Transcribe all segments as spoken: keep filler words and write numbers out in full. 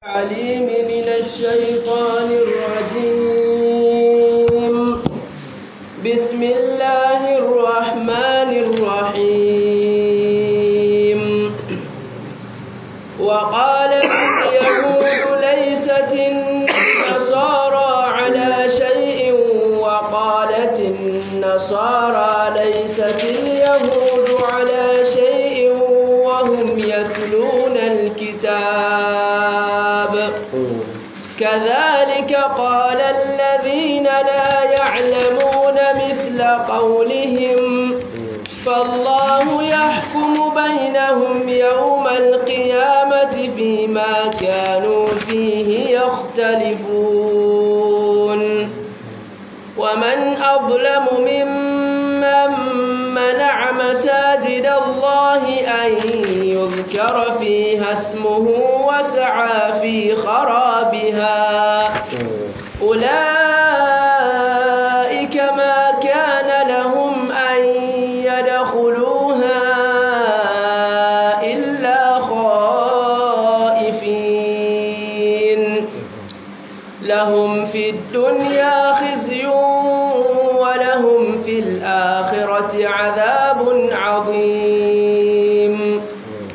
العليم من الشيطان الرجيم. بسم الله الرحمن الرحيم. وقالت اليهود ليست النصارى على شيء وقالت النصارى ليست اليهود على شيء وهم يتلون الكتاب كذلك قال الذين لا يعلمون مثل قولهم فالله يحكم بينهم يوم القيامة فيما كانوا فيه يختلفون. ومن أظلم ممن منع مساجد الله أن يذكر فيها اسمه وسعى في خرابها أولئك ما كان لهم أن يدخلوها إلا خائفين لهم في الدنيا خزي ولهم في الآخرة عذاب عظيم.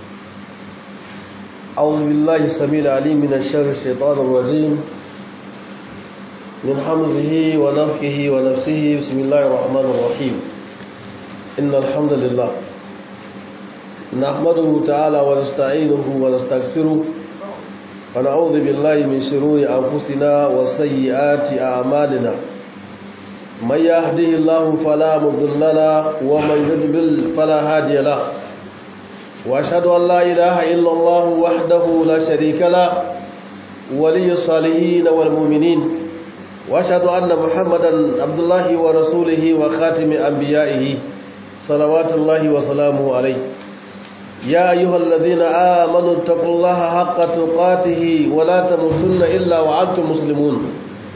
أعوذ بالله السميع العليم من الشر الشيطان الرجيم من حمزه ونفخه ونفسه. بسم الله الرحمن الرحيم. إن الحمد لله نحمده تعالى ونستعينه ونستغفره ونعوذ بالله من شرور أنفسنا وسيئات أعمالنا. من يهده الله فلا مضل له ومن يضلل فلا هادي له. وأشهد أن لا إله إلا الله وحده لا شريك له ولي الصالحين والمؤمنين. وأشهد أن محمدا عبد الله ورسوله وخاتم أنبيائه صلوات الله وسلامه عليه. يا أيها الذين آمنوا اتقوا الله حق تقاته ولا تموتن إلا وأنتم مسلمون.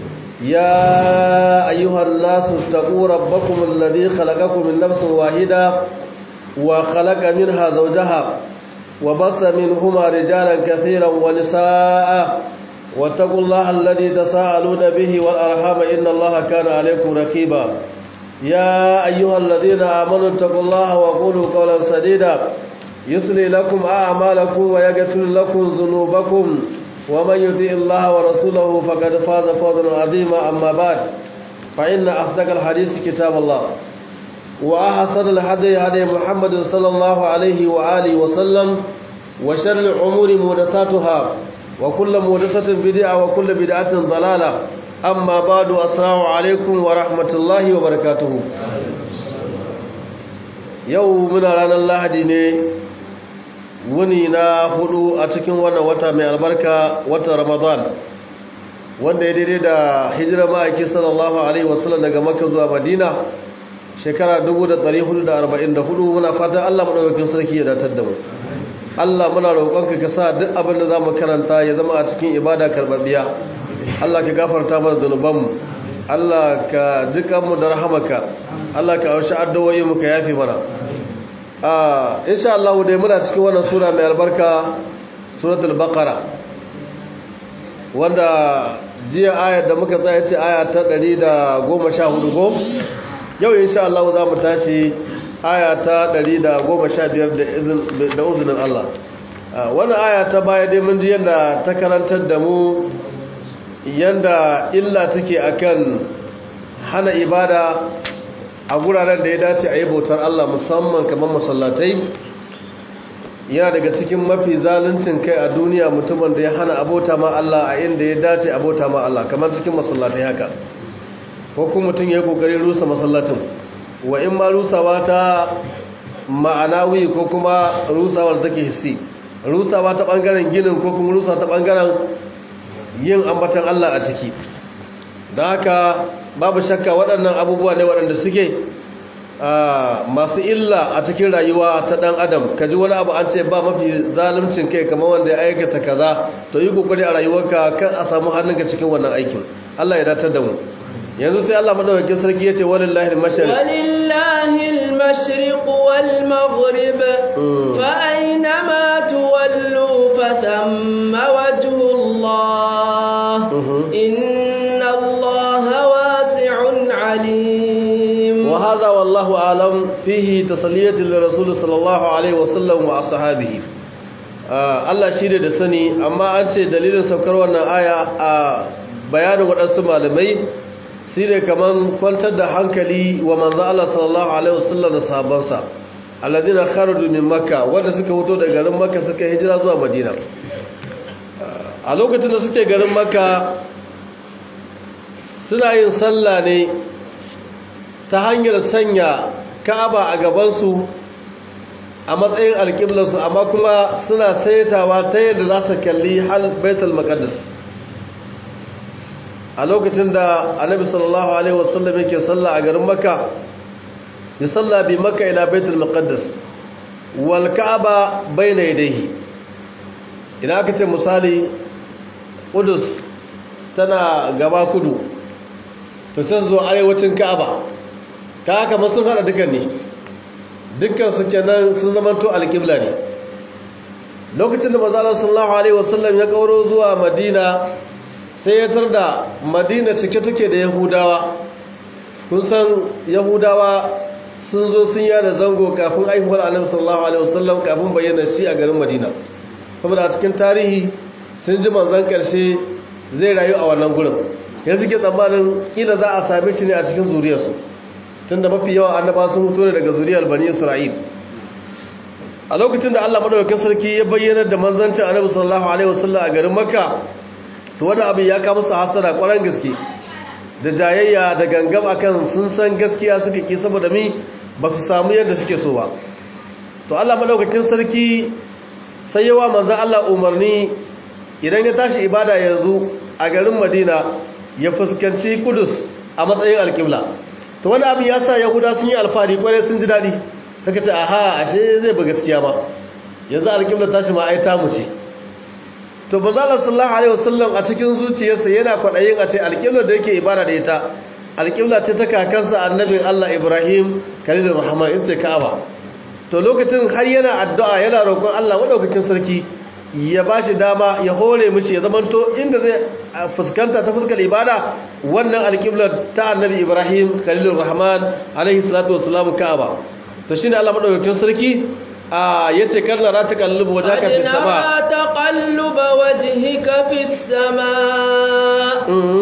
يا أيها الناس اتقوا ربكم الذي خلقكم من نفس واحدة وخلق منها زوجها وبث منهما رجالا كثيرا ونساء واتقوا الله الذي تساءلون به والأرحام إن الله كان عليكم رقيبا. يا أيها الذين آمنوا اتقوا الله وقولوا قولا سديدا يصلح لكم أعمالكم ويغفر لكم ذنوبكم ومن يطع الله ورسوله فقد فاز فوزا عظيما. أما بعد فإن أصدق الحديث كتاب الله وأحسن الهدي هدي محمد صلى الله عليه وآله وسلم وشر الأمور محدثاتها وكل محدثة بدعة وكل بدعة ضلالة. أما بعد السلام عليكم ورحمة الله وبركاته. يومنا رانا اللهدي ne wuni na hudu a cikin wannan wata mai albarka wata Ramadan wanda ya daidai da hijira ma'aiki sallallahu alaihi wasallam daga Makka zuwa Madina shekara dubu da ɗari hudu da arba'in da hudu. Muna fatan Allah madaukakin sarki ya datar da mu. Allah muna roƙonka ka sa duk abin da zamu karanta ya zama a cikin ibada karbabbiya. Allah ka gafarta mana zunubanmu, Allah ka jikan mu da rahamaka, Allah ka aushi addu'o'in mu ka yafi mana. ah insha Allah dai muna cikin wannan sura mai albarka suratul baqara wanda jiya ayar da muka tsaya ce aya ta ɗari da goma sha hudu go. Yau insha Allah za mu tashi aya ta ɗari da goma sha biyar da izinin Allah. Wannan aya ta baya dai mun ji yadda ta karantar da mu yadda illa take akan hana ibada a guraren da ya dace a yi bautar Allah musamman kamar masallatai. Yana daga cikin mafi zaluncin kai a duniya mutumin da ya hana abota ma Allah a inda ya dace abota ma Allah kamar cikin masallatai haka. Ko kuma mutum ya yi kokarin rusa masallacin, wa in ma rusawa ta ma'anawi ko kuma rusawa da take hissi, rusawa ta bangaren ginin ko kuma rusa ta bangaren yin ambatan Allah a ciki. Don haka babu shakka waɗannan abubuwa ne waɗanda suke masu illa a cikin rayuwa ta ɗan adam. Ka ji wani abu an ce ba mafi zaluncin kai kamar wanda ya aikata kaza, to yi kokari a rayuwarka kan a samu hannunka cikin wannan aikin. Allah ya datar da mu. yanzu sai Allah madaukakin sarki yace walillahi al-mashriq walillahi al-mashriq wal maghrib fa aynama tuwallu fa thamma wajhu Allah wallahu alam fihi tasliyatul rasul sallallahu alaihi wasallam wa ashabihi Allah shi da sani amma an ce dalilin saukar wannan aya a bayanin waɗansu malamai shi ne kaman kwantar da hankali wa manzo Allah sallallahu alaihi wasallam da sahabbansa alladina kharaju min makka wanda suka fito daga garin makka suka hijira zuwa madina a lokacin da suke garin makka suna yin sallah ne ta hanyar sanya ka'aba a gabansu a matsayin alƙiblarsu amma kuma suna saitawa ta yadda za su kalli hal baitul maqdis a lokacin da annabi sallallahu alaihi wasallam yake sallah a garin makka ya salla bi makka ila baitul maqdis wal ka'aba bayna yadayhi idan aka ce misali Qudus tana gaba kudu to sai zo arewacin ka'aba ta haka masu hada dukan ne dukkan su kenan sun zamanto alƙibla ne lokacin da manzo Allah sallallahu alaihi wasallam ya kauro zuwa Madina sai ya tarda Madina cike take da Yahudawa kun san Yahudawa sun zo sun yada zango kafin aihuwar Annabi sallallahu alaihi wasallam kafin bayyana shi a garin Madina saboda a cikin tarihi sun ji manzon karshe zai rayu a wannan gurin yanzu ke tsammanin kila za a same shi ne a cikin zuriyarsu tunda mafi yawan annaba sun fito ne daga zuriyar Bani Isra'il a lokacin da Allah madaukakin sarki ya bayyana da manzancin Annabi sallallahu alaihi wasallam a garin Makka to wannan abin ya kawo musu hasara ƙwarar gaske da jayayya da gangam akan sun san gaskiya suka ki saboda mi ba su samu yadda suke so ba to Allah madaukakin sarki sai yawa manzon Allah umarni idan ya tashi ibada yanzu a garin Madina ya fuskanci Kudus a matsayin alƙibla to wani abin ya sa Yahuda sun yi alfahari kwarai sun ji daɗi suka ce aha ashe zai ba gaskiya ba yanzu alƙibla tashi ma ai tamu ce to manzala sallallahu alaihi wasallam a cikin zuciyarsa yana kwadayin a ce alƙibla da yake ibada da ita alƙibla ce ta kakansa annabin Allah Ibrahim khalilur rahman in ce Ka'aba to lokacin har yana addu'a yana roƙon Allah madaukakin sarki ya bashi dama ya hore mishi ya zamanto inda zai fuskanta ta fuskar ibada wannan alƙibla ta annabi Ibrahim khalilur rahman alaihi salatu wassalam Ka'aba to shine Allah madaukakin sarki آه يتكرر لا تقلب وجهك في السماء تقلب وجهك في السماء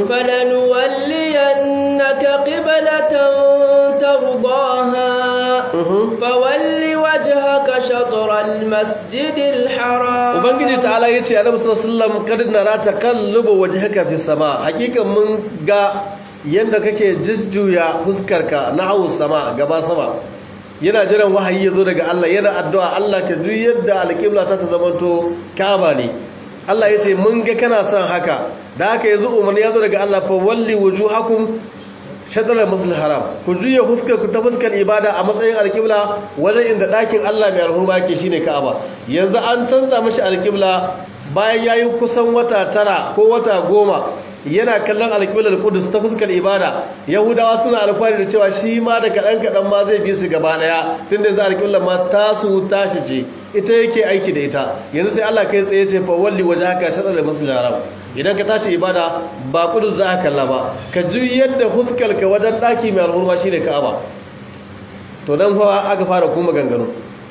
فلنولينك قبلة ترضاها فول وجهك شطر المسجد الحرام وبنجي تعالى يتي النبي صلى الله عليه وسلم قد نرى تقلب وجهك في السماء حقيقة من غا yanda kake jujjuya fuskarka na hawo sama gaba sama yana jiran wahayi ya zo daga Allah yana addu'a Allah ka duk yadda alƙibla ta ta zamanto Kaaba ne Allah ya ce mun ga kana son haka da haka yanzu umarni ya zo daga Allah fa walli wujuhakum shatr al-masjid haram ku juya fuskar ku ta fuskar ibada a matsayin alƙibla wajen inda ɗakin Allah mai alhurma yake shine Kaaba yanzu an canza mishi alƙibla bayan yayi kusan wata tara ko wata goma yana kallon alƙiblar Qudus ta fuskar ibada Yahudawa suna alfahari da cewa shi ma da kaɗan kaɗan ma zai bi su gaba ɗaya tunda yanzu alƙiblar ma tasu tashi ce ita yake aiki da ita yanzu sai Allah kai tsaye ce fa walli wajhaka shatr al-masjid al-haram idan ka tashi ibada ba Qudus za ka kalla ba ka juyar da fuskar ka wajen ɗaki mai alhurma shine Ka'aba to dan fa aka fara kuma gangano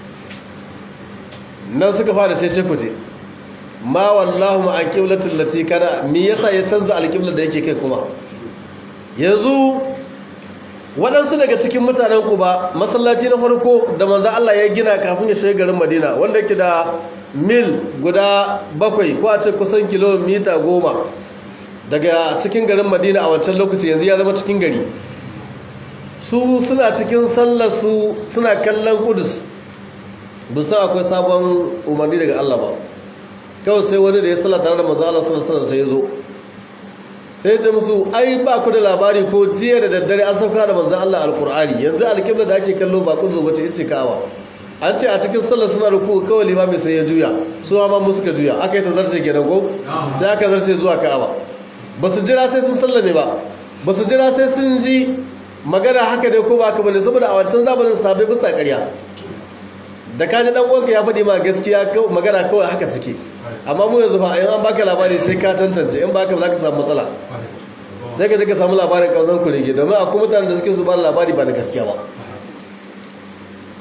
nan suka fara ce ce kuce ma wallahu ma alqiblatul lati kana me yasa ya canza alqiblar da yake kai kuma yanzu waɗansu daga cikin mutanen Quba masallaci na farko da manzo Allah ya gina kafin ya shiga garin Madina wanda yake da mil guda bakwai ko a ce kusan kilomita goma daga cikin garin Madina a wancan lokaci yanzu ya zama cikin gari su suna cikin sallar su suna kallon Qudus bisa akwai sabon umarni daga Allah ba kawai sai wani da ya sallah tare da manzo Allah sallallahu alaihi wasallam sai ya zo sai ya ce musu ai ba ku da labari ko jiya da daddare an sauka da manzo Allah alqur'ani yanzu alqibla da ake kallo ba kuzo bace ita Ka'aba an ce a cikin sallar suna ruku kawai limami sai ya juya su ma mu suka juya aka yi tazarce kenan ko sai aka zarce zuwa Ka'aba ba su jira sai sun sallame ba ba su jira sai sun ji magana haka dai ko ba haka bane saboda a wancan zamanin sabai bisa ƙarya da kaji dan uwanka ya faɗi ma gaskiya magana kawai haka take amma mu yanzu fa in an baka labari sai ka tantance in baka za ka samu matsala sai ka je ka samu labarin kauzan ku rege domin akwai mutanen da suke su ba labari ba da gaskiya ba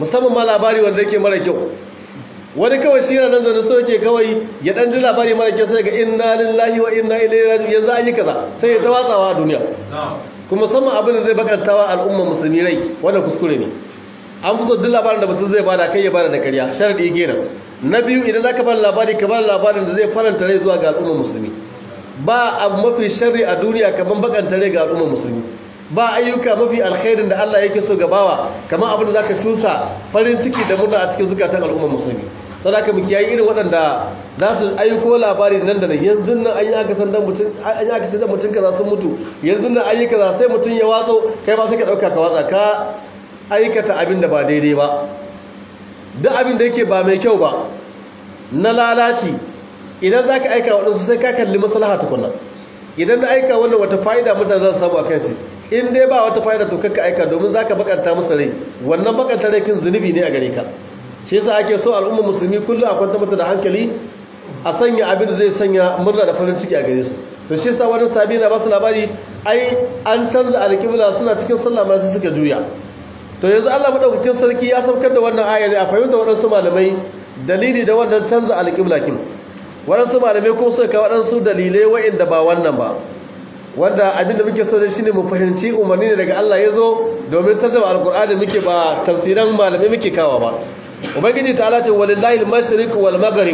musamman ma labari wanda yake mara kyau. Wani kawai shi nan da so yake kawai ya dan ji labari mara kyau sai ga inna lillahi wa inna ilaihi raji'un yanzu an yi kaza sai ya tawatsawa a duniya. Kuma musamman abin da zai bakantawa al'umma musulmi rai wanda kuskure ne. An fi so duk labarin da mutum zai bada kai ya bada da ƙarya sharadi kenan. Na biyu idan zaka bada labari ka bada labarin da zai faranta rai zuwa ga al'umma musulmi. Ba abu mafi sharri a duniya kaman bakanta rai ga al'umma musulmi. Ba ayyuka mafi alkhairin da Allah yake so gabawa kamar abin da zaka tusa farin ciki da murna a cikin zukatan al'umma musulmi. Don haka mu kiyaye irin waɗanda za su aiko labari nan da nan yanzu nan an yi aka san dan mutum an yi aka san dan mutum kaza sun mutu yanzu nan an yi kaza sai mutum ya watso kai ma sai ka dauka ka watsa ka aikata abin da ba daidai ba. Duk abin da yake ba mai kyau ba na lalaci idan zaka aika wadansu sai ka kalli maslaha tukunna. Idan na aika wannan wata fa'ida mutane za su samu akan shi in dai ba wata fa'ida to kakka aika domin zaka bakanta musu rai wannan bakanta rai kin zunubi ne a gare ka. Shi yasa ake so al'umma musulmi kullu a kwanta mata da hankali a sanya abin da zai sanya murna da farin ciki a gare su. To shi yasa wani sabi na ba su labari ai an canza alƙibla suna cikin sallah ma su suka juya. To yanzu Allah madaukakin sarki ya saukar da wannan aya ne a fahimta waɗansu malamai dalili da wannan canza alƙibla kin. Waɗansu malamai kuma suka kawo waɗansu dalilai waɗanda ba wannan ba. Wanda abin da muke so da shi ne mu fahimci umarni ne daga Allah ya zo domin tarjuma alƙur'ani muke ba tafsiran malamai muke kawo ba. Ubangiji ta'ala ce walillahi al-mashriq wal maghrib.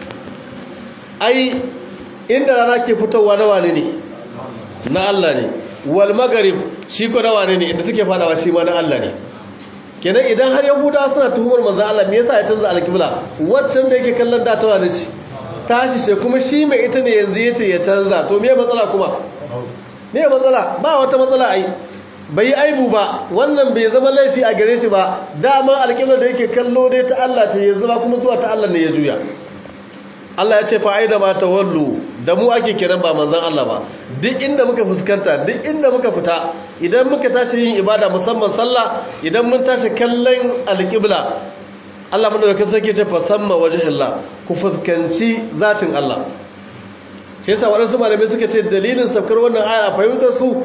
Ai inda rana ke fitowa na wane ne? Na Allah ne. Wal maghrib shi ko na wane ne inda take fadawa shi ma na Allah ne. Kenan idan har Yahudawa suna tuhumar manzo Allah me yasa ya canza alƙibla? Waccan da yake kallon da ta wane ce? Tashi ce kuma shi mai ita ne yanzu yace ya canza. To me matsala kuma? Me matsala? Ba wata matsala ai. Bai yi aibu ba, wannan bai zama laifi a gare shi ba. Dama alƙiblar da yake kallo dai ta Allah ce yanzu ba kuma zuwa ta Allah ne ya juya. Allah ya ce fa'ida ma tawallu da mu ake kiran ba manzon Allah ba. Duk inda muka fuskanta, duk inda muka fita, idan muka tashi yin ibada musamman sallah, idan mun tashi kallon alƙibla, Allah madaukakin sarki ce fasamma wajhillah, ku fuskanci zatin Allah. Shi yasa waɗansu malamai suka ce dalilin saukar wannan aya a fahimtar su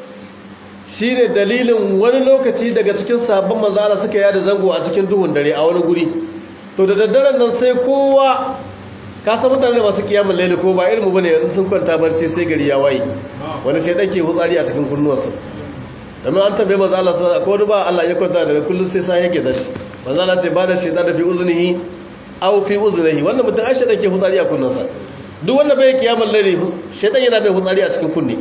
shine dalilin wani lokaci daga cikin sahabban manzo Allah suka yada zango a cikin duhun dare a wani guri. To da daddaren nan sai kowa ka san mutane masu kiyamul layli ko ba irin mu bane in sun kwanta barci sai gari ya waye. Wani shedan ke hutsari a cikin kunnuwarsa. Amma an tambaye manzo Allah sai ko ba Allah ya kwanta da kullun sai sai yake da shi. Manzo Allah ce ba da shedan da fi uzunihi aw fi uzunihi wannan mutum ai shedan ke hutsari a kunnunsa. Duk wanda bai kiyamul layli shedan yana bai hutsari a cikin kunni.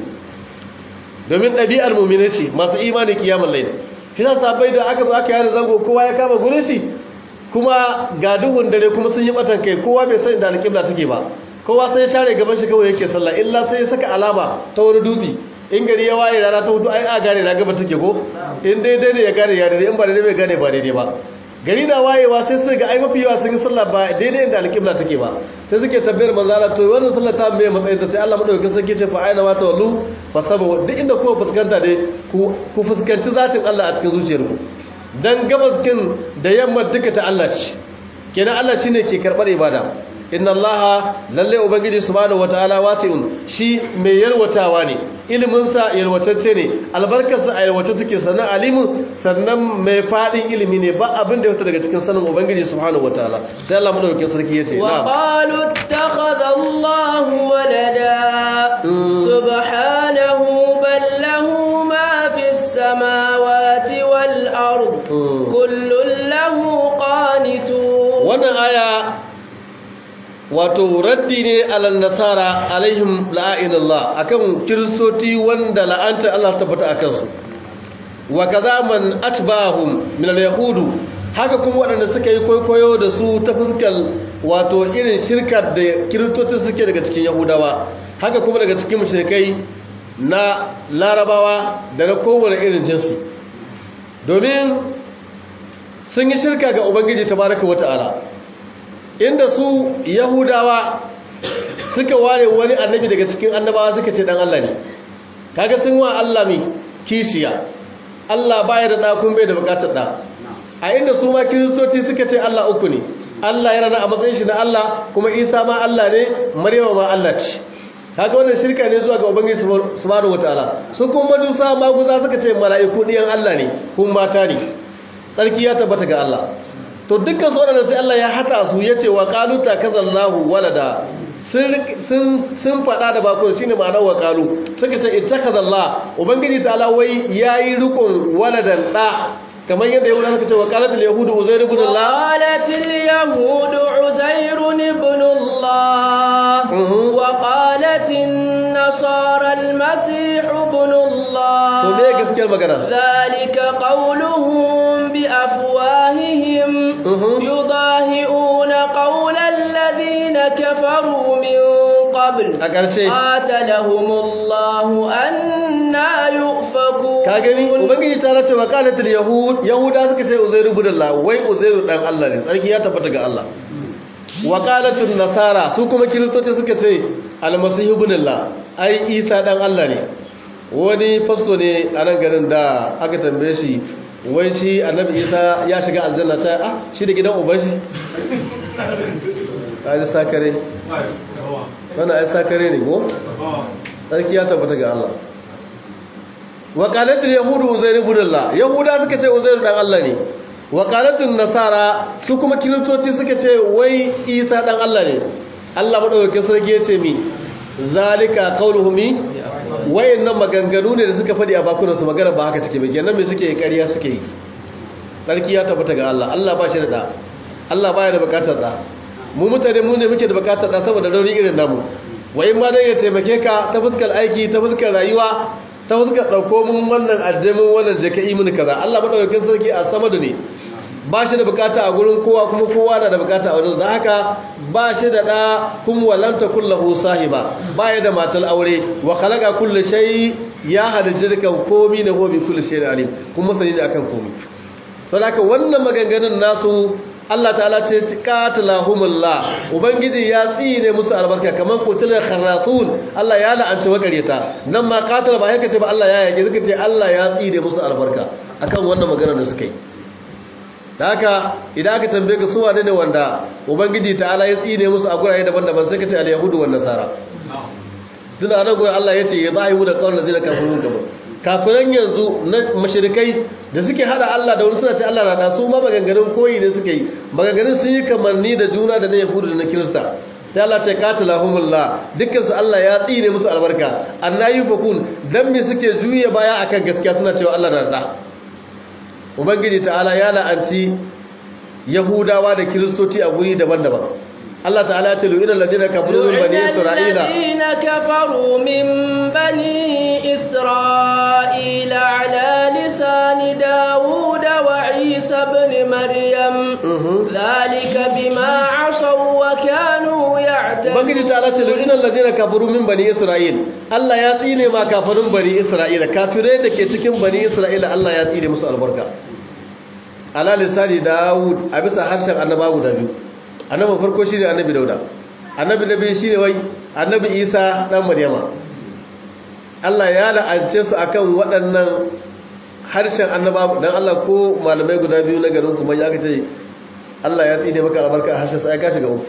Domin ɗabi'ar mummune ce masu imani kiyamun laili. Shi sa sabai da aka zo aka yada zango kowa ya kama gurin shi kuma ga duhun dare kuma sun yi batan kai kowa bai sani da alƙibla take ba. Kowa sai share gaban shi kawai yake sallah illa sai ya saka alama ta wani dutse. In gari ya waye rana ta hudu ai a gane na gaba take ko? In daidai ne ya gane ya daidai in ba daidai bai gane ba daidai ba. Gari na wayewa sai su ga ai mafi yawa sun yi sallah ba daidai inda alƙibla take ba. Sai suke tambayar manzo Allah to wannan sallah ta me matsayin ta sai Allah madaukakin sarki ce fa aina ma tawallu fa sabu duk inda kowa fuskanta dai ku ku fuskanci zatin Allah a cikin zuciyarku. Dan gabas kin da yamma duka ta Allah ce. Kenan Allah shine ke karbar ibada. Inna Allah lalle ubangiji subhanahu wataala wasi'un shi mai yalwatawa ne. Ilimin sa yalwatacce ne. Albarkar sa yalwatacce take sannan alimin sannan mai fadin ilimi ne ba abin da ya fita daga cikin sanin ubangiji subhanahu wataala. Sai Allah madaukakin sarki yace wa qalu ittakhadha Allahu walada subhanahu bal lahu ma fis samawati wal ard kullun lahu qanitun. Wannan aya wato raddi ne alal nasara alaihim la'inullah akan kiristoti wanda la'anta Allah tabbata akan su wa kaza man atbahum min al-yahudu haka kuma waɗanda suka yi koyo da su ta fuskar wato irin shirkar da kiristoti suke daga cikin yahudawa haka kuma daga cikin mushrikai na larabawa da na kowane irin jinsi domin sun yi shirka ga ubangiji tabaraka wata'ala inda su yahudawa suka ware wani annabi daga cikin annabawa suka ce dan Allah ne kaga sun wa Allah mi kishiya Allah baya da da kun bai da bukatar da a inda su ma kiristoci suka ce Allah uku ne Allah yana a matsayin shi na Allah kuma Isa ma Allah ne Maryama ma Allah ce kaga wannan shirka ne zuwa ga ubangiji subhanahu wataala su kuma majusa maguza suka ce mala'iku diyan Allah ne kun mata ne tsarki ya tabbata ga Allah to dukkan su wadanda sai Allah ya hada su yace wa qalu takazallahu walada sun sun sun fada da bako shine ma'anar wa qalu suka ce ittakazallah ubangiji ta'ala wai yayi rukun waladan da kamar yadda yahudawa suka ce wa qalatul yahudu uzair ibn Allah qalatul yahudu uzair ibn Allah wa qalatin nasara al-masih ibn Allah to me gaskiyar magana zalika qawluhum bi afwahihim yudahi'una qawla alladhina kafaru min qabl a ƙarshe qatalahumullahu anna yufakun ka gani ubangiji ta ce wa qalatul yahud yahuda suka ce uzairu ibn Allah wai uzairu dan Allah ne tsarki ya tabbata ga Allah wa qalatul nasara su kuma kiristoci suka ce almasihu ibn Allah ai isa dan Allah ne wani fasto ne a nan garin da aka tambaye shi wai shi annabi isa ya shiga aljanna ta ah shi da gidan uban shi ai sakare wannan ai sakare ne go tsarki ya tabbata ga Allah wa qalatul yahudu uzair ibn Allah yahuda suka ce uzair dan Allah ne wa qalatul nasara su kuma kiristoci suka ce wai isa dan Allah ne Allah madaukakin sarki yace mi zalika qauluhum wayannan maganganu ne da suka fadi a bakunan su magana ba haka cike ba kenan me suke ƙarya suke yi sarki ya tabbata ga Allah Allah ba shi da da Allah baya da bukatar da mu mutane mu ne muke da bukatar da saboda rauni irin namu wayin ma dai ya taimake ka ta fuskar aiki ta fuskar rayuwa ta fuskar dauko mun wannan addimin wannan jaka'i mun kaza Allah madaukakin sarki a sama da ne ba shi da bukata a gurin kowa kuma kowa na da bukata a wajen da haka ba shi da da kuma walanta kullahu sahiba ba ya da matal aure wa khalaqa kulli shay ya halijirkan komi na hobi kulli shay alim kuma sani da akan komi saboda wannan maganganun nasu Allah ta'ala ce qatalahumullah ubangiji ya tsine musu albarka kaman qutilal kharasun Allah ya la'anci makareta nan ma qatal ba yake ce ba Allah ya yake suka ce Allah ya tsine musu albarka akan wannan maganar da suka yi haka idan aka tambaye ka su wane ne wanda ubangiji ta'ala ya tsine musu a gurare daban-daban sai ka ce al-yahudu wan nasara tunda anan gurin Allah ya ce ya zahibu da qawl ladina kafarun kabar kafiran yanzu na mashirikai da suke hada Allah da wani suna ce Allah na da su ma maganganun koyi ne suke yi maganganun sun yi kamanni da juna da na yahudu da na kirista sai Allah ce qatalahumullah dukkan su Allah ya tsine musu albarka annayi fakun dan me suke juye baya akan gaskiya suna cewa Allah na da ubangiji ta'ala ya la'anci yahudawa da kiristoci a guri daban-daban Allah ta'ala ce lu'ina alladhina kafaru min bani isra'ila alladhina kafaru min bani isra'ila ala lisani daud wa isa ibn maryam dhalika bima asaw wa kanu ya'tadun ubangiji ta'ala ce lu'ina alladhina kafaru min bani isra'il Allah ya tsine ma kafarun bani isra'ila kafirai da ke cikin bani isra'ila Allah ya tsine musu albarka ala lisani daud a bisa harshen annabawa guda biyu annabi farko shine annabi dauda annabi nabi shine wai annabi isa dan maryama Allah ya la'ance su akan waɗannan harshen annabawa dan Allah ko malamai guda biyu na garin kuma ya kace Allah ya tsine maka albarka a harshen sai ka shiga uku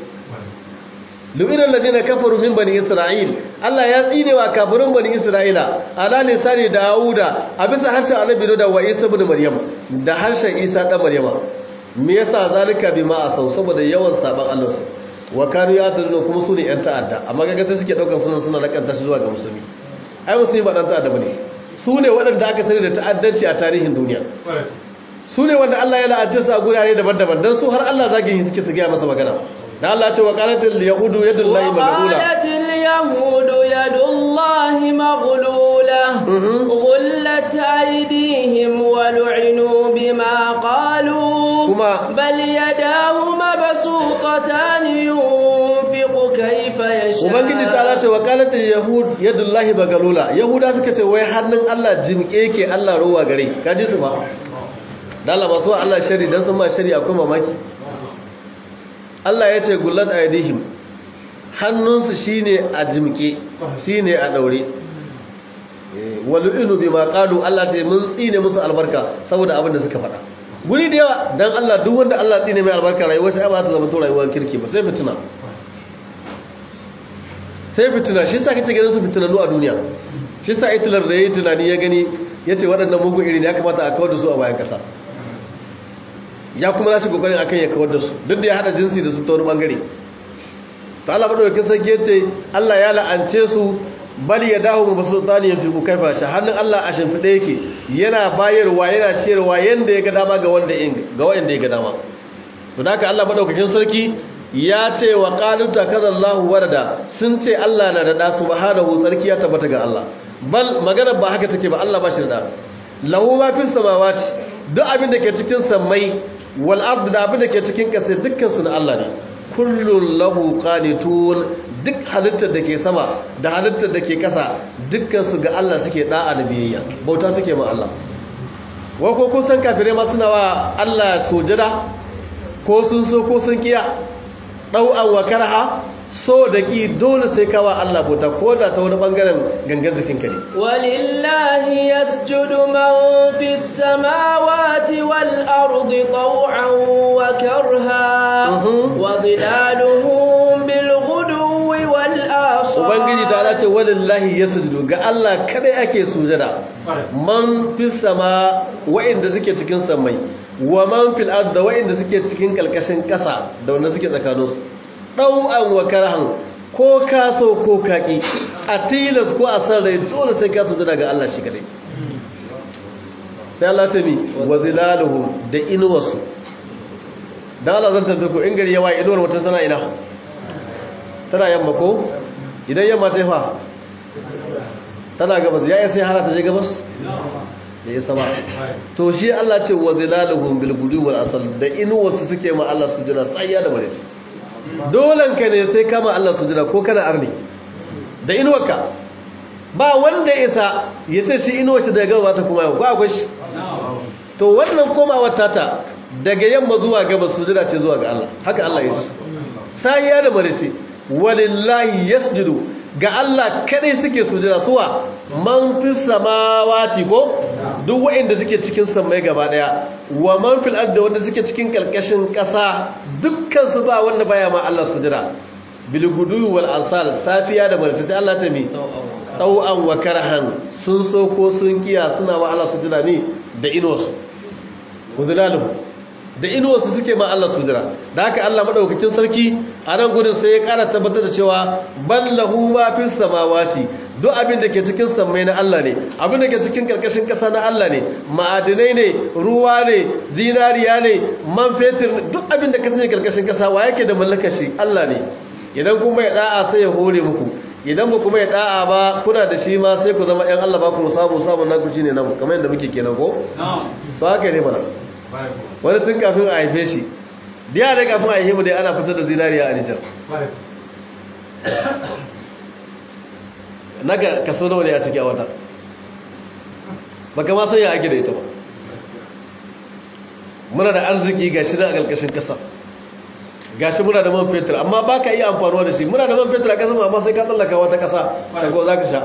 lu'ina alladhina kafaru min bani isra'il Allah ya tsine wa kafirin bani isra'ila ala lisani dauda a bisa harshen annabi dauda wa isa ibn maryam da harshen isa dan maryama me yasa zalika bima asau saboda yawan saban Allah su wa kanu ya tadullu kuma su ne yan ta'adda amma kaga sai suke daukar sunan suna lakanta shi zuwa ga musulmi ai musulmi ba dan ta'adda bane su ne waɗanda aka sani da ta'addanci a tarihin duniya su ne wanda Allah ya la'ance su a gurare daban-daban dan su har Allah zagin yi suke su ga masa magana dan Allah ya ce wa qalatil yahudu yadullahi maghlula wa qalatil yahudu yadullahi maghlula ghullat aydihim wa lu'inu bima qalu kuma bal yadahu mabsuutatan yunfiqu kayfa yasha ubangiji ta ce wa qalatil yahud yadullahi maghlula yahuda suka ce wai hannun Allah jimke yake Allah rowa gare kaji su ba dan Allah ba so Allah shari dan san ma shari akwai mamaki Allah ya ce gullat aydihim hannunsu shine a jimke shine a daure walu'inu bima qalu Allah ce mun tsine musu albarka saboda abin da suka faɗa guri da yawa dan Allah duk wanda Allah tsine mai albarka rayuwar shi ba ta zama to rayuwar kirki ba sai fitina sai fitina shi yasa kace ganin su fitinanu a duniya shi yasa Hitler da yayi tunani ya gani yace waɗannan mugun iri ne ya kamata a kawar da su a bayan kasa ya kuma nashi kokarin akan ya kawar da su duk da ya hada jinsi da su ta wani bangare to Allah madaukakin sarki yace Allah ya la'ance su bal yadahu mabsutani yanfiqu kaifa sha hannun Allah a shimfide yake yana bayarwa yana ciyarwa yanda ya ga dama ga wanda ga wanda ya ga dama to haka Allah madaukakin sarki ya ce wa qalu takadallahu warada sun ce Allah na da da subhanahu sarki ya tabbata ga Allah bal magana ba haka take ba Allah ba shi da lahu ma fis samawati duk abin da ke cikin sammai wal ard da abin da ke cikin ƙasa dukkan su na Allah ne kullun lahu qanitun duk halittar da ke sama da halittar da ke ƙasa dukkan su ga Allah suke da'a da biyayya bauta suke ma Allah wai ko kun san kafirai ma suna wa Allah sujada ko sun so ko sun kiya ɗau'an wa karha so da ki dole sai kawa Allah bauta ko da ta wani bangaren gangan jikinka ne walillahi yasjudu man fis samawati wal ardi taw'an wa karha wa dhilaluhum bil ghuduwi wal asal ubangiji ta ce walillahi yasjudu ga Allah kadai ake sujada man fis sama wa'inda suke cikin samai wa man fil ard da wa'inda suke cikin kalkashin kasa da wanda suke tsakaninsu ɗau'an wa karhan ko kaso ko kaki a tilas ko a san rai dole sai ka sujada ga Allah shi kadai sai Allah ta mi wa zilaluhum da inuwarsu dan Allah zan tambaye ku in gari yawa inuwar mutum tana ina tana yamma ko idan yamma ta fa tana gabas ya sai hana ta je gabas da ya sama to shi Allah ce wa zilaluhum bil gudu wal asal da inuwarsu suke ma Allah sujada sai ya da bare dolan ka ne sai kama Allah sujada ko kana arni da inuwarka ba wanda isa ya ce shi inuwar shi daga gaba ta kuma yau ba akwai shi to wannan komawar tata daga yamma zuwa gaba sujada ce zuwa ga Allah haka Allah ya ce sai ya da marisi walillahi yasjudu ga Allah kadai suke sujada suwa man fis samawati ko duk waɗanda suke cikin samai gaba daya wa man fil ardi wanda suke cikin kalkashin ƙasa dukkan su ba wanda baya ma Allah sujada bil gudu wal asal safiya da barci sai Allah ta mi tau'an wa karhan sun so ko sun kiya suna wa Allah sujada ne da inuwarsu udlalu da inuwarsu suke ma Allah sujada da haka Allah madaukakin sarki a nan gurin sai ya ƙara tabbatar da cewa ballahu ma fis samawati duk abin da ke cikin sammai na Allah ne abin da ke cikin karkashin ƙasa na Allah ne ma'adinai ne ruwa ne zinariya ne man fetur duk abin da ka sanya karkashin ƙasa wa yake da mallakar shi Allah ne idan kuma ya da'a sai ya hore muku idan ba kuma ya da'a ba kuna da shi ma sai ku zama ƴan Allah ba ku samu samun naku shine namu kamar yadda muke kenan ko to haka ne mana wani tun kafin a haife shi diya da kafin a haife mu dai ana fitar da zinariya a Nijar naga kaso nawa ne a ciki a wata baka ma sanya ake da ita ba muna da arziki gashi na a ƙarƙashin ƙasa gashi muna da man fetur amma baka iya amfanuwa da shi muna da man fetur a ƙasa amma sai ka tsallaka wata ƙasa daga za ka sha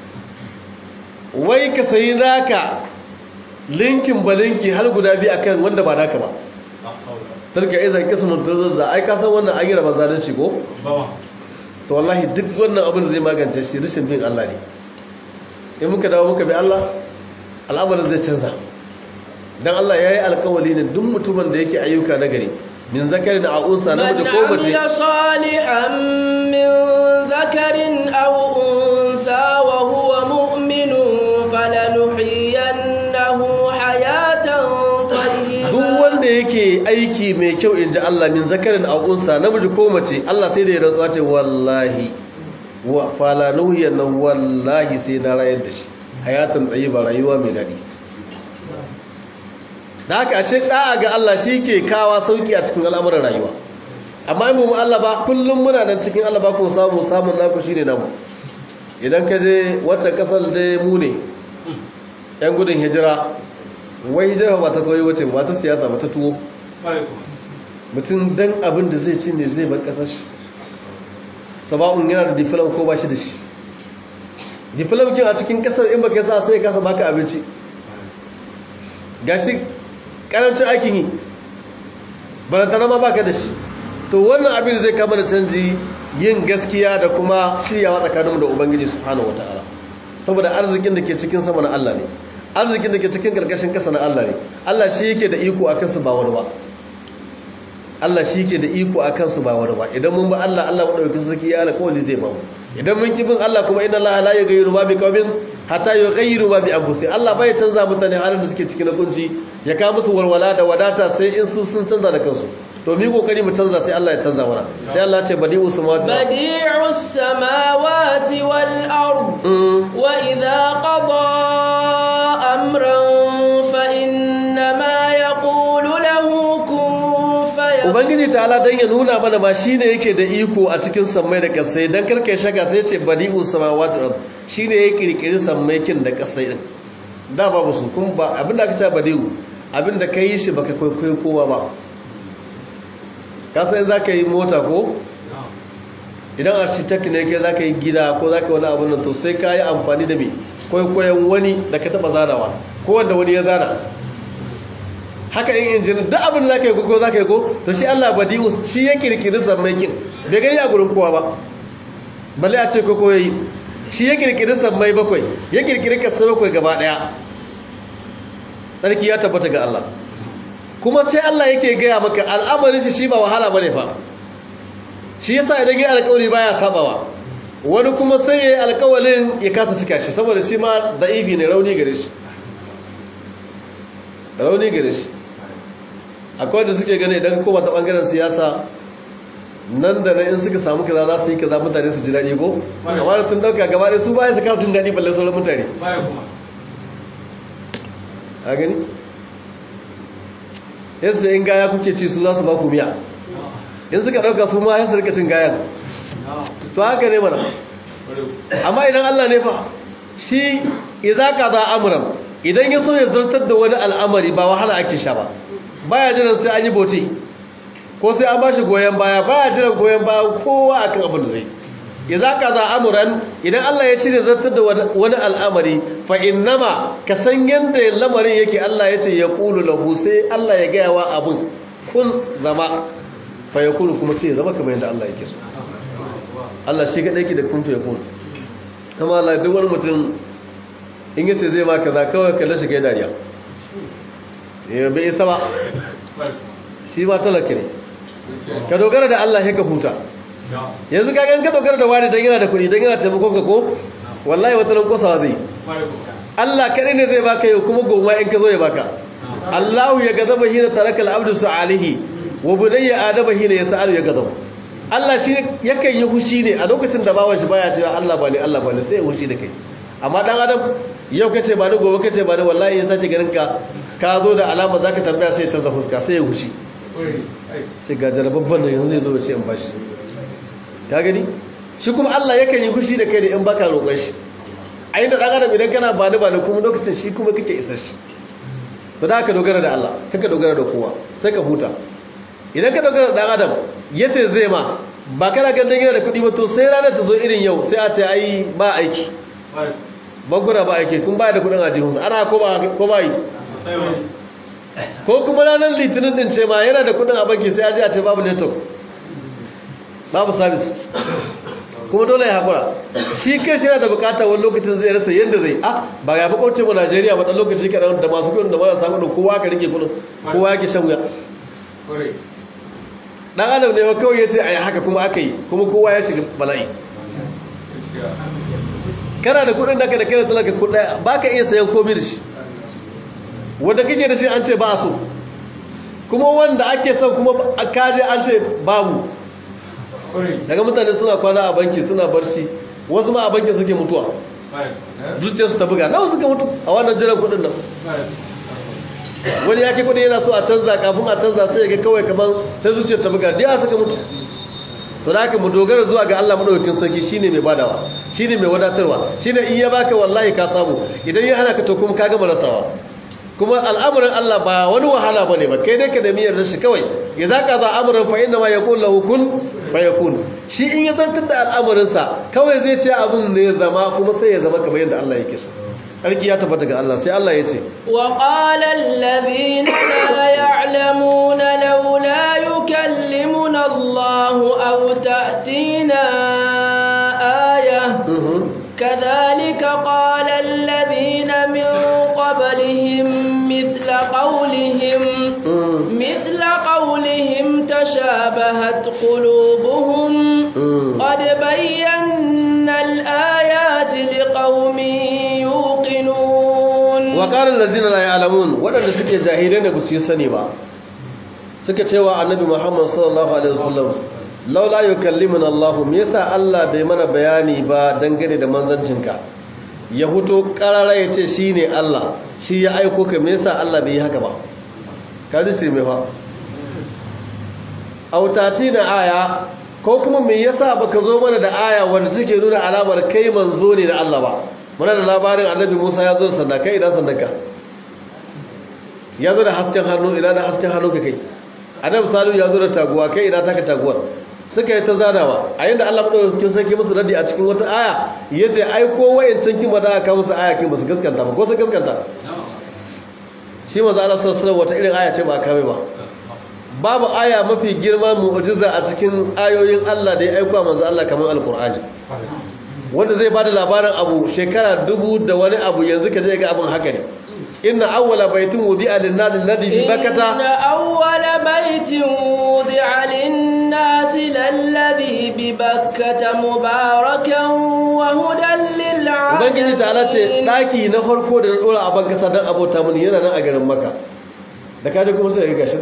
wai ka sayi naka linkin balinki har guda biyu akan wanda ba naka ba tarka izan kismun tazazza ai ka san wannan an yi raba zalunci ko to wallahi duk wannan abin da zai magance shi rashin bin Allah ne in muka dawo muka bi Allah al'amarin zai canza dan Allah yayi alƙawari ne duk mutumin da yake ayyuka na gari min zakarin aw unsa namiji ko mace man salihan min zakarin aw unsa wa huwa mu'minun falanuhyiyannahu hayatan tayyibah duk wanda yake aiki mai kyau inji Allah min zakarin aw unsa namiji ko mace Allah sai da ya rantsuwa ce wallahi wa falanuhyiyannahu wallahi sai na rayar da shi hayatan tayyiba rayuwa mai dadi da haka ashe da'a ga Allah shi ke kawa sauki a cikin al'amuran rayuwa amma in mu Allah ba kullum muna nan cikin Allah ba ku samu samun naku shine namu idan ka je wata kasar da mu ne yan gudun hijira wai hijira ba ta koyi wace ba ta siyasa ba ta tuwo mutum dan abin da zai ci ne zai bar kasar shi saba'un yana da diploma ko ba shi da shi diploma kin a cikin kasar in baka sa sai ka sa baka abinci gashi karancin aikin yi barantana ma baka da shi to wannan abin zai kama da canji yin gaskiya da kuma shiryawa tsakaninmu da ubangiji subhanahu wataala saboda arzikin da ke cikin sama na Allah ne arzikin da ke cikin karkashin kasa na Allah ne Allah shi yake da iko akan su ba wani ba Allah shi ke da iko a kansu ba wani ba idan mun ba Allah Allah maɗaukakin sarki ya alƙawari zai ba mu idan mun ki bin Allah kuma inna Allah la yughayyiru ma bi qaumin hatta yughayyiru ma bi anfusihim Allah bai canza mutane halin da suke cikin kunci ya kawo musu walwala da wadata sai in su sun canza da kansu to mu kokari mu canza sai Allah ya canza mana sai Allah ya ce badi'us samawati badi'us samawati wal ard wa idha qada amran fa inna ma yaqulu lahu kun fayakun ubangiji ta'ala dan ya nuna mana ma shine yake da iko a cikin sammai da kasai dan karkai shaka sai ya ce badi'us samawati wal ard shine ya kirkiri sammai kin da kasai din da babu su kun ba abinda aka ce badi'u abinda kai shi baka kwaikwayo kowa ba kasa yin za ka yi mota ko idan architect ne kai za ka yi gida ko za ka yi wani abin nan to sai ka yi amfani da mai kwaikwayon wani da ka taba zanawa ko wanda wani ya zana haka yin injinin duk abin da za ka yi ko za ka yi ko to shi Allah badi'u shi ya kirkiri sammaikin bai gani a gurin kowa ba balle a ce ko ko yayi shi ya kirkiri sammai bakwai ya kirkiri kasai bakwai gaba daya tsarki ya tabbata ga Allah kuma sai Allah yake gaya maka al'amarin shi shi ba wahala bane fa shi yasa idan yayi alƙawari baya sabawa wani kuma sai yayi alƙawarin ya kasa cika shi saboda shi ma da'ibi ne rauni gare shi rauni gare shi akwai da suke gane idan kowa ta bangaren siyasa nan da nan in suka samu kaza za su yi kaza mutane su ji daɗi ko kamar sun dauka gaba ɗaya su baya su kasa jin daɗi balle sauran mutane a gani yanzu in gaya kuke ci su za su ba ku miya in suka ɗauka su ma yansu rika cin gayan to haka ne mana amma idan Allah ne fa shi idza qada amran idan ya so ya zartar da wani al'amari ba wahala ake sha ba baya jiran sai an yi bote ko sai an bashi goyen baya baya jiran goyen baya kowa akan abin da zai idza qada amran idan Allah ya shirya zartar da wani al'amari fa innama ka san yanda lamarin yake Allah ya ce ya qulu lahu sai Allah ya gaya wa abun kun zama fa yakunu kuma sai ya zama kamar yanda Allah yake so Allah shi kadai yake da kun fa yakunu kuma Allah duk wani mutum in yace zai ma kaza kawai kallon shi kai dariya eh bai isa ba shi ma talaka ne ka dogara da Allah sai ka huta yanzu ka gan ka dogara da wani dan yana da kuɗi dan yana taimakon ka ko wallahi wata ran kosawa zai Allah kadai ne zai baka yau kuma goma in ka zo ya baka Allahu ya gazaba hina tarakal abdu sa'alihi wa bunayya adaba hina yas'alu ya gazaba Allah shi yakan yi hushi ne a lokacin da bawan shi baya cewa Allah ba ne Allah ba ne sai ya hushi da kai amma dan adam yau kace ba ni gobe kace ba ni wallahi ya sake ganin ka ka zo da alama zaka tambaya sai ya canza fuska sai ya hushi sai ga jarababban nan yanzu zai zo ya ce in bashi ka gani shi kuma Allah yakan yi hushi da kai da in baka roƙon shi a inda dan adam idan kana ba ni ba ni kuma lokacin shi kuma kake isa shi to da ka dogara da Allah kaka dogara da kowa sai ka huta idan ka dogara da dan adam yace zai ma ba kana ganin yana da kuɗi ba to sai ranar ta zo irin yau sai a ce ai ba aiki bankuna ba aiki kun baya da kuɗin ajihunsa ana ko ba ko ba yi ko kuma ranar litinin din ce ma yana da kuɗin a banki sai a ji a ce babu network babu service kuma dole ya haƙura shi kai shi yana da bukatar wani lokacin zai rasa yadda zai ah ba ya fi kauce mu Najeriya ba ɗan lokaci kaɗan da masu kuɗin da marasa kuɗin kowa ka rike kuɗin kowa yake shan wuya dan adam ne ba kawai ya ce a yi haka kuma aka yi kuma kowa ya shiga bala'i kana da kudin da ka da kai da talaka kudin ba ka iya sayan komi da shi wanda kake da shi an ce ba a so kuma wanda ake son kuma kaje an ce babu daga mutane suna kwana a banki suna barci wasu ma a banki suke mutuwa zuciyarsu ta buga nawa suka mutu a wannan jiran kudin nan wani ya ke kudi yana so a canza kafin a canza sai ya ga kawai kamar sai zuciyar ta buga da suka mutu to da haka mu dogara zuwa ga Allah madaukakin sarki shine mai badawa shine mai wadatarwa shine in ya baka wallahi ka samu idan ya hana ka to kuma ka gama rasawa kuma al'amuran Allah ba wani wahala bane ba kai dai ka da miyar shi kawai idza qaza amran fa inna ma yaqul lahu kun fayakun shi in ya zantar da al'amarin sa kawai zai ce abun ne zama kuma sai ya zama kamar yadda Allah yake so sarki ya tabbata ga Allah sai Allah ya ce wa qala alladhina la ya'lamuna laula yukallimuna Allah aw ta'tina ayah kadhalika qala alladhina min qablihim mithla qawlihim mithla qawlihim تشابهت قلوبهم قد بينا الآيات لقوم يوقنون وقال الذين لا يعلمون ودanda suke jahilai ne ba su yi sani ba suka cewa annabi Muhammad sallallahu alaihi wasallam laula yukallimuna Allah me yasa Allah bai mana bayani ba dangane da manzancinka ya huto karara yace shine Allah shi ya aiko ka me yasa Allah bai yi haka ba kaji sai me fa autati na aya ko kuma me yasa baka zo mana da aya wanda take nuna alamar kai manzo ne da Allah ba muna da labarin annabi Musa ya zo da sanda kai idan sandaka ya zo da hasken hannu idan da hasken hannu ka kai annabi Salihu ya zo da taguwa kai idan taka taguwar suka yi ta zanawa a yanda Allah madaukakin sarki musu radi a cikin wata aya yace ai ko wayancan kin ba da aka musu aya kin ba su gaskanta ba ko su gaskanta shi manzo Allah sallallahu alaihi wasallam wata irin aya ce ba kame ba babu aya mafi girma mu'jiza a cikin ayoyin Allah da ya aika manzo Allah kamar alqur'ani wanda zai bada labarin abu shekara dubu da wani abu yanzu ka je ga abin haka ne inna awwala baitin wudi'a lin-nasi alladhi bi bakkata inna awwala baitin wudi'a lin-nasi alladhi bi bakkata mubarakan wa hudan lil-'alamin ubangiji ta'ala ce daki na farko da na dora a bankasa dan abota mun yana nan a garin Makka da kaje kuma sai ga gashi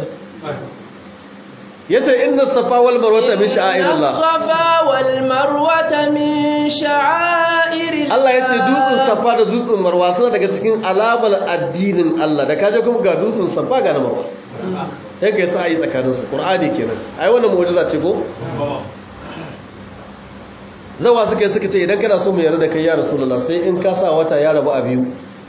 yace inna safa wal marwata min sha'airillah inna safa wal marwata min sha'airillah Allah yace dutsen safa da dutsen marwa suna daga cikin alamar addinin Allah da kaje kuma ga dutsen safa ga marwa sai kai sai tsakanin su qur'ani kenan ai wannan mu'jiza ce ko zawa suka suka ce idan kana so mu yarda da kai ya rasulullah sai in ka sa wata ya rabu a biyu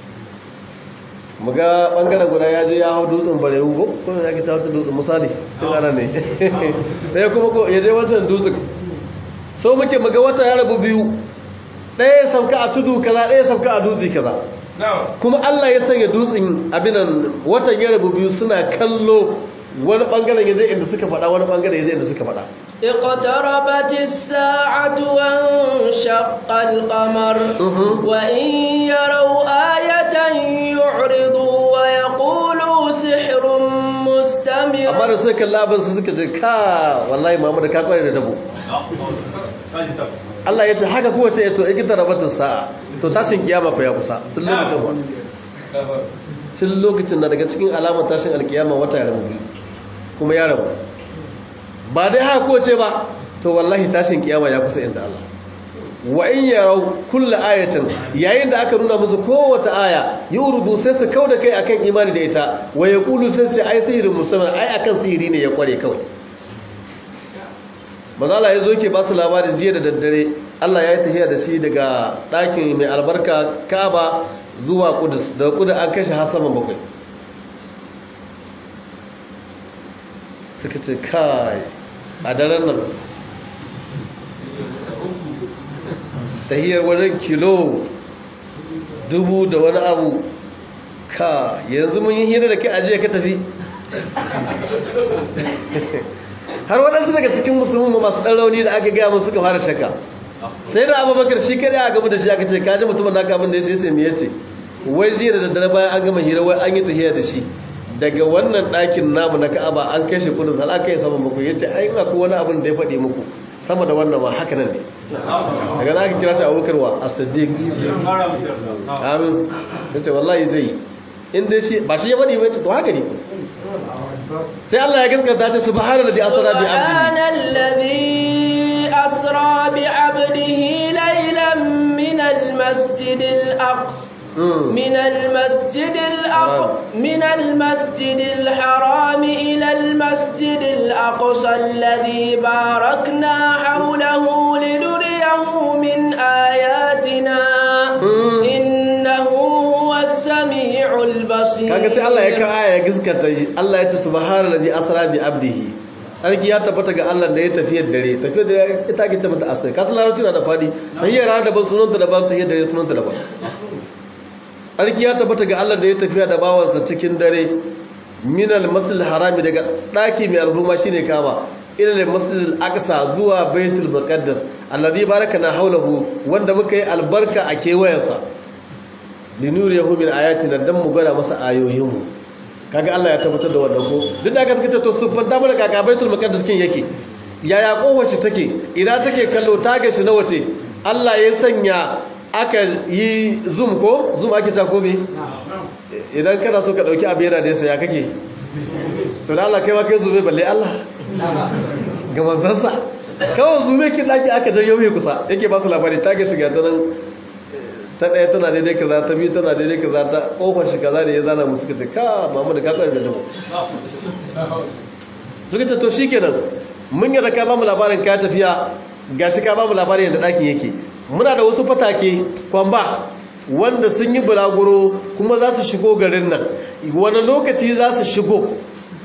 muga bangaren guda ya je ya hau dutsen barewu ko kuma ya kita wata dutsen misali tun ana ne ɗaya kuma ko ya je wancan dutsen so muke muga wata ya rabu biyu ɗaya ya sauka a tudu kaza ɗaya ya sauka a dutse kaza kuma Allah ya sanya dutsen abinan watan ya rabu biyu suna kallo wani bangaren ya je inda suka faɗa wani bangaren ya je inda suka faɗa اقتربت الساعة وانشق القمر وإن يروا آية يعرضوا ويقولوا سحر مستمر amma da suka kalla abin su suka ce ka wallahi Muhammad ka kware da dabo Allah ya ce haka kuwa ce to iqtarabat as-sa'a to tashin kiyama fa ya kusa tun lokacin ba tun lokacin da daga cikin alamar tashin alkiyama wata ya rabu kuma ya rabu ba dai haka ko ce ba to wallahi tashin kiyama ya kusa inda Allah wa in yarau kullu ayatin yayin da aka nuna musu kowace aya yurudu sai su kauda kai akan imani da ita wa yaqulu sai su ai sihirin mustamir ai akan sihiri ne ya kware kawai mazala yazo yake ba su labarin jiya da daddare Allah ya yi tafiya da shi daga ɗakin mai albarka Kaaba zuwa Qudus daga Qudus an kashe Hassan bakwai suka ce kai a daren nan tahiyar wajen kilo dubu da wani abu ka yanzu mun yi hira da kai ajiye ka tafi har waɗansu daga cikin musulmi masu ɗan rauni da aka gaya musu suka fara shakka sai da abubakar shi kare a gaba da shi aka ce kaji mutumin naka abin da ya ce me ya ce wai jiya da daddare bayan an gama hira wai an yi tahiya da shi daga wannan ɗakin namu na Ka'aba an kai shi kudin har aka yi saman muku yace ai ina ko wani abin da ya faɗi muku sama da wannan ma haka nan ne daga za ka kira shi Abubakar wa As-Siddiq amin yace wallahi zai in dai shi ba shi ya faɗi ba to haka ne sai Allah ya gaskata ta subhanallazi asra bi abdihi subhanallazi asra bi abdihi laylan min al-masjidil aqsa من المسجد الأقصى من المسجد الحرام إلى المسجد الأقصى الذي باركنا حوله لنريه من آياتنا إنه هو السميع البصير. kaga sai Allah ya ka aya gaskata Allah ya ce subhanallazi asra bi abdihi sarki ya tabbata ga Allah da ya tafiyar dare tafiyar dare ita ke tabbata asrai kasan larabci na da fadi tayyar da ban sunanta da ban tayyar dare sunanta da ban Arki ya tabbata ga Allah da ya tafiya da bawansa cikin dare minal masjidil harami daga daki mai alhurma shine Kaaba ila masjidil aqsa zuwa baitul muqaddas alladhi barakana hawlahu wanda muka yi albarka a kewayensa linuriyahu min ayatina dan mu gwada masa ayoyinmu kaga Allah ya tabbatar da wannan ko duk da aka fice to su fanta mana kaka baitul maqdis kin yake yaya kofar shi take ina take kallo taga shi nawa ce Allah ya sanya aka yi zoom ko zoom ake ta ko me idan kana so ka dauki abin yana da yasa ya kake to da Allah kai ma kai zube balle Allah ga manzansa kawai zube kin daki aka janyo mai kusa yake ba su labari taga shi ga nan ta ɗaya tana daidai kaza ta biyu tana daidai kaza ta ƙofar shi kaza da ya zana musu ka ce ka mamu da kakwai da jama suka ce to shi kenan mun yadda ka ba mu labarin ka tafiya ga shi ka ba mu labarin yadda ɗakin yake muna da wasu fatake kwamba wanda sun yi bulaguro kuma za su shigo garin nan wani lokaci za su shigo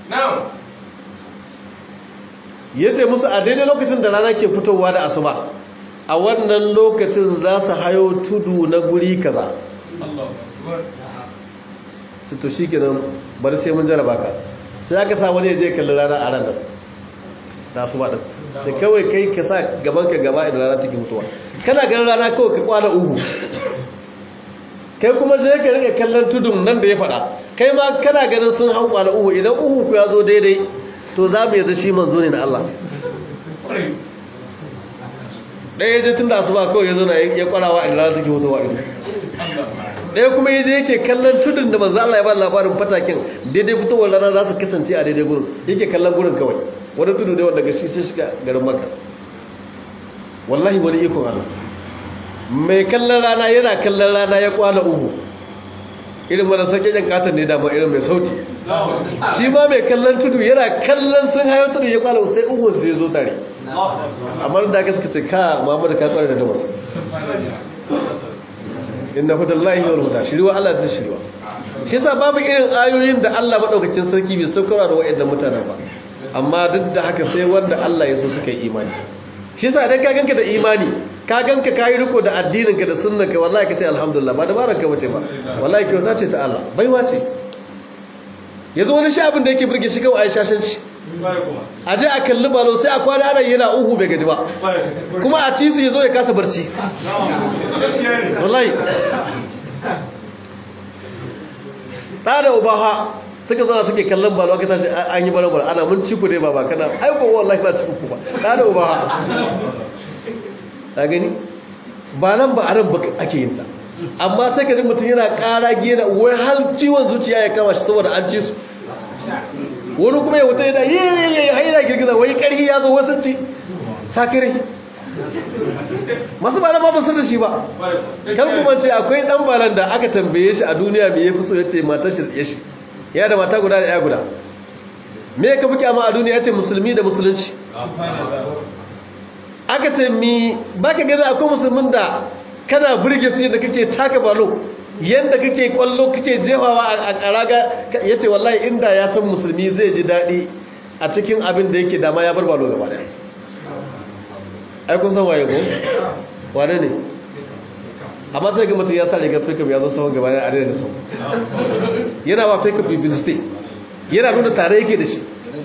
ya ce musu a daidai lokacin da rana ke fitowa da asuba a wannan lokacin za su hayo tudu na guri kaza to shi kenan bari sai mun jaraba ka sai aka sa wani ya je kalli rana a ranar da su baɗin sai kawai kai ka sa gaban ka gaba idan rana take mutuwa kana ganin rana kawai ka kwana uku kai kuma je ka rika kallon tudun nan da ya faɗa kai ma kana ganin sun hau kwana uku idan uku ku ya zo daidai to za mu yadda shi manzo ne na Allah ɗaya je tun da asuba kawai ya zo na ya kwarawa a rana take mutuwa ido ɗaya kuma ya je yake kallon tudun da manzo Allah ya ba labarin fatakin daidai fitowar rana za su kasance a daidai gurin yake kallon gurin kawai wani tudu ne wanda gashi sai shiga garin Makka wallahi wani ikon Allah mai kallon rana yana kallon rana ya kwana uku irin mana sake jan katon ne dama irin mai sauti shi ma mai kallon tudu yana kallon sun hayo tudu ya kwana sai uku sai zo tare amma da aka suka ce ka Muhammadu ka kware da dama inna hudallahi wal huda shiriwa Allah zai shiriwa shi yasa babu irin ayoyin da Allah madaukakin sarki bai saukar da wa'annan mutanen ba amma duk da haka sai wanda Allah ya so suka yi imani shi yasa idan ka ganka da imani ka ganka kai riko da addininka da sunnanka wallahi kace alhamdulillah ba dabaranka bace ba wallahi kyauta ce ta Allah baiwa ce yanzu wani shi abin da yake burge shi kawai Aisha shan shi a je a kalli balo sai a kwana ana yana uhu bai gaji ba kuma a ci su yazo ya kasa barci wallahi da da ubaha suka zana suke kallon balo aka tashi an yi barabar ana mun ci ku dai baba kana aiko wallahi ba ci ku ba da da ubaha ta gani ba nan ba aran ba ake yin ta amma sai ka ji mutum yana ƙara gena wai hal ciwon zuciya ya kama shi saboda an ci su wani kuma ya wuta yana yi haina girgiza wai ƙarhi ya zo wasu ci sakirai masu ba na ba basu da shi ba kan kuma ce akwai ɗan balan da aka tambaye shi a duniya mai ya fi so ya ce matar shi ya shi ya da mata guda da ya guda me ka fi kyama a duniya ya ce musulmi da musulunci aka ce mi ba ka gani akwai musulmin da kana burge su yadda kake taka balo yadda kake kwallo kake jefawa a raga ya ce wallahi inda ya san musulmi zai ji daɗi a cikin abin da yake dama ya bar balo gaba ɗaya ai kun san waye ko wane ne amma sai ga mutum ya sa rigar fake ya zo saman gaba ɗaya a daidai sau yana wa fake publicity yana nuna tare yake da shi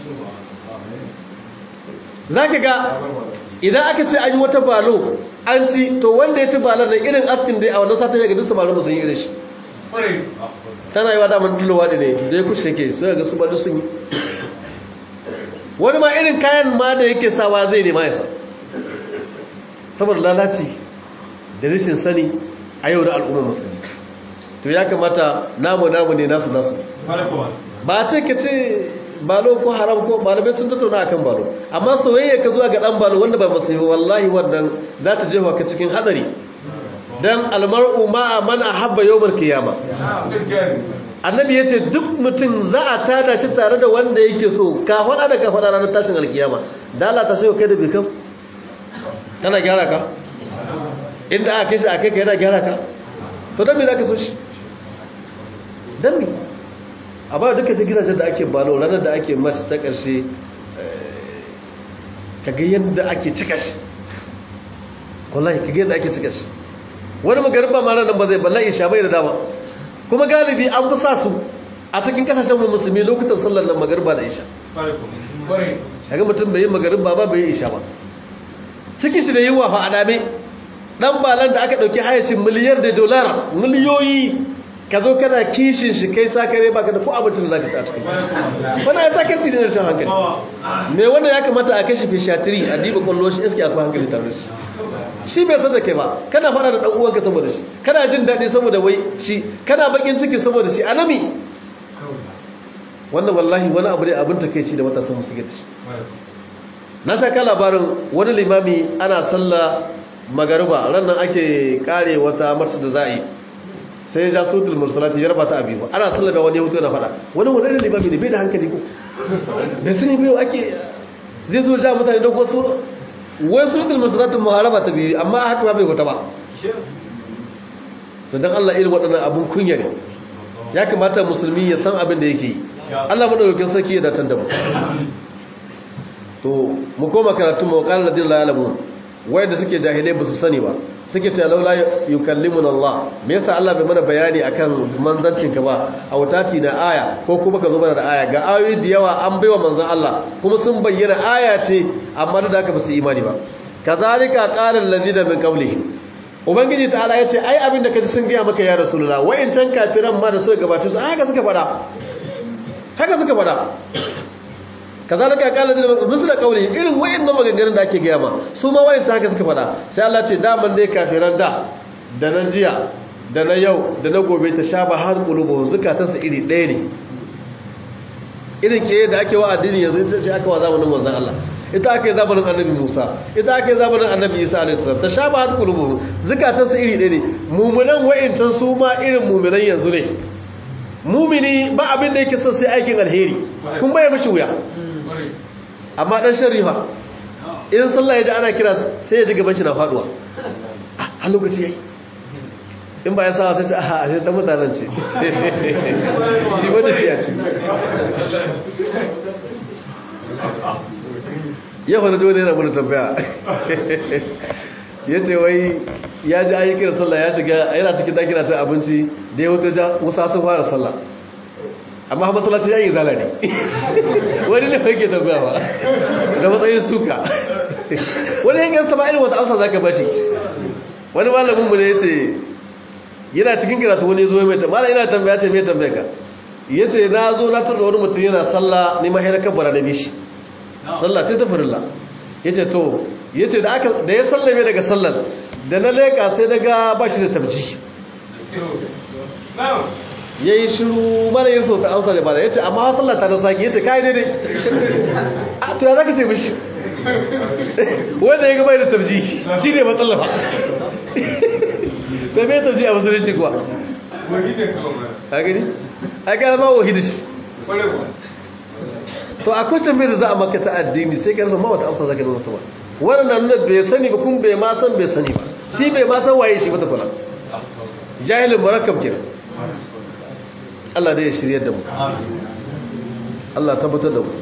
za ka ga idan aka ce an yi wata balo an ci to wanda ya ci balar da irin askin dai a wannan satin ya ga duk samarin sun yi irin shi tana yi wa damar dullowa da ne da ya kushe ke su ga su ba duk sun yi wani ma irin kayan ma da yake sawa zai nema ya sa saboda lalaci da rashin sani a yau da al'ummar musulmi to ya kamata namu namu ne nasu nasu ba ce ka ce balo ko haram ko malamai sun tattauna akan balo amma soyayya ka zuwa ga dan balo wanda ba musulmi wallahi wannan za ta jefa ka cikin hadari dan almar'u ma'a man ahabba yawmal qiyama annabi yace duk mutum za a tada shi tare da wanda yake so ka fada da ka fada ranar tashin alkiyama da Allah ta sayo kai da bikan kana gyara ka inda aka kai shi aka kai yana gyara ka to dan me zaka so shi dan me a ba duka ce gidajen da ake balo ranar da ake match ta ƙarshe kaga yadda ake cika shi wallahi kaga yadda ake cika shi wani magariba ma ranar ba zai balla isha bai da dama kuma galibi an fi sa su a cikin kasashen mu musulmi lokutan sallar nan magariba da isha kaga mutum bai yi magariba ba bai yi isha ba cikin shi da yiwa fa adame dan balan da aka dauki hayashin miliyar da dolar miliyoyi ka zo kana kishin shi kai sakare baka da ko abincin da zaka ci a cikin wannan ya saka shi da shan hankali me wannan ya kamata a kashi fishatiri a diba kwallo shi iske akwai hankali tare shi shi bai san da kai ba kana fara da dan uwanka saboda shi kana jin daɗi saboda wai shi kana bakin ciki saboda shi anami wannan wallahi wani abu ne abin takeici da matasan musu gida shi na saka labarin wani limami ana sallah magariba rannan ake kare wata marsa da za'i sai ja sutul mursalati ya raba ta abi ba ana sallah da wani hutu na fada wani wani limami ne bai da hankali ko bai sani bai ake zai zo ja mutane don wasu wai sutul mursalati muharaba ta bi amma haka ba bai huta ba to dan Allah irin waɗannan abun kunya ne ya kamata musulmi ya san abin da yake yi Allah madaukakin sarki ya datar da mu to mu koma karatu mu qala ladin la ya'lamu wayanda suke jahilai ba su sani ba suke cewa laula yukallimuna Allah me yasa Allah bai mana bayani akan manzancin ka ba a wutati na aya ko kuma ka zo mana da aya ga ayoyi da yawa an baiwa manzon Allah kuma sun bayyana aya ce amma da haka ba su imani ba kazalika qala alladhina min qablihim ubangiji ta'ala yace ai abin da kaji sun ga maka ya rasulullah wayancan kafiran ma da suka gabace su haka suka fada haka suka fada kazalika qala lil rusula qawli irin wayannan maganganun da ake gaya ma su ma wayancan haka suka fada sai Allah ce daman dai kafiran da da na jiya da na yau da na gobe ta shaba har qulubuhum zakatansu iri ɗaya ne irin ke da ake wa addini yanzu ita ce aka wa zamanin manzon Allah ita ake zamanin annabi Musa ita ake zamanin annabi Isa alaihi salam ta shaba har qulubuhum zakatansu iri ɗaya ne mu'minan wayancan su ma irin mu'minan yanzu ne mumini ba abin da yake so sai aikin alheri kun baya mashi wuya amma dan sharifa in sallah ya ji ana kira sai ya ji gaban shi na faduwa a lokaci yayi in ba ya sa sai ta a a ta mutanen ce shi ba tafiya ce ya fara dole yana mun tambaya yace wai ya ji ayyukan sallah ya shiga yana cikin daki na cin abinci da ya wuta ja wasu sun fara sallah amma masallaci ya yi zala ne wani ne fake tafiya ba da matsayin suka wani yin yasta ba irin wata amsa za ka bashi wani malamin mu ne ya ce yana cikin karatu wani zo mai tambaya yana tambaya ce mai tambaya ka ya ce na zo na tarda wani mutum yana sallah ni mahairar kabbara da bishi sallah ce ta farilla ya ce to ya ce da ya sallame daga sallar da na leka sai daga ba shi da tabji ya yi shiru mana yin so ta amsa da bada ya ce amma sallar ta da sake ya ce kayi daidai a tuna za ka ce mishi wanda ya gaba da tabji shi ne matsala ba ta mai tabji a musulunci kuwa a gani a gani ma wahidi shi to akwai tambayar da za a maka ta addini sai ka rasa ma wata amsa za ka nuna ta ba wannan nan bai sani ba kun bai ma san bai sani ba shi bai ma san waye shi ba ta kula jahilin murakkab kenan Allah dai ya shiryar da mu Allah tabbatar da mu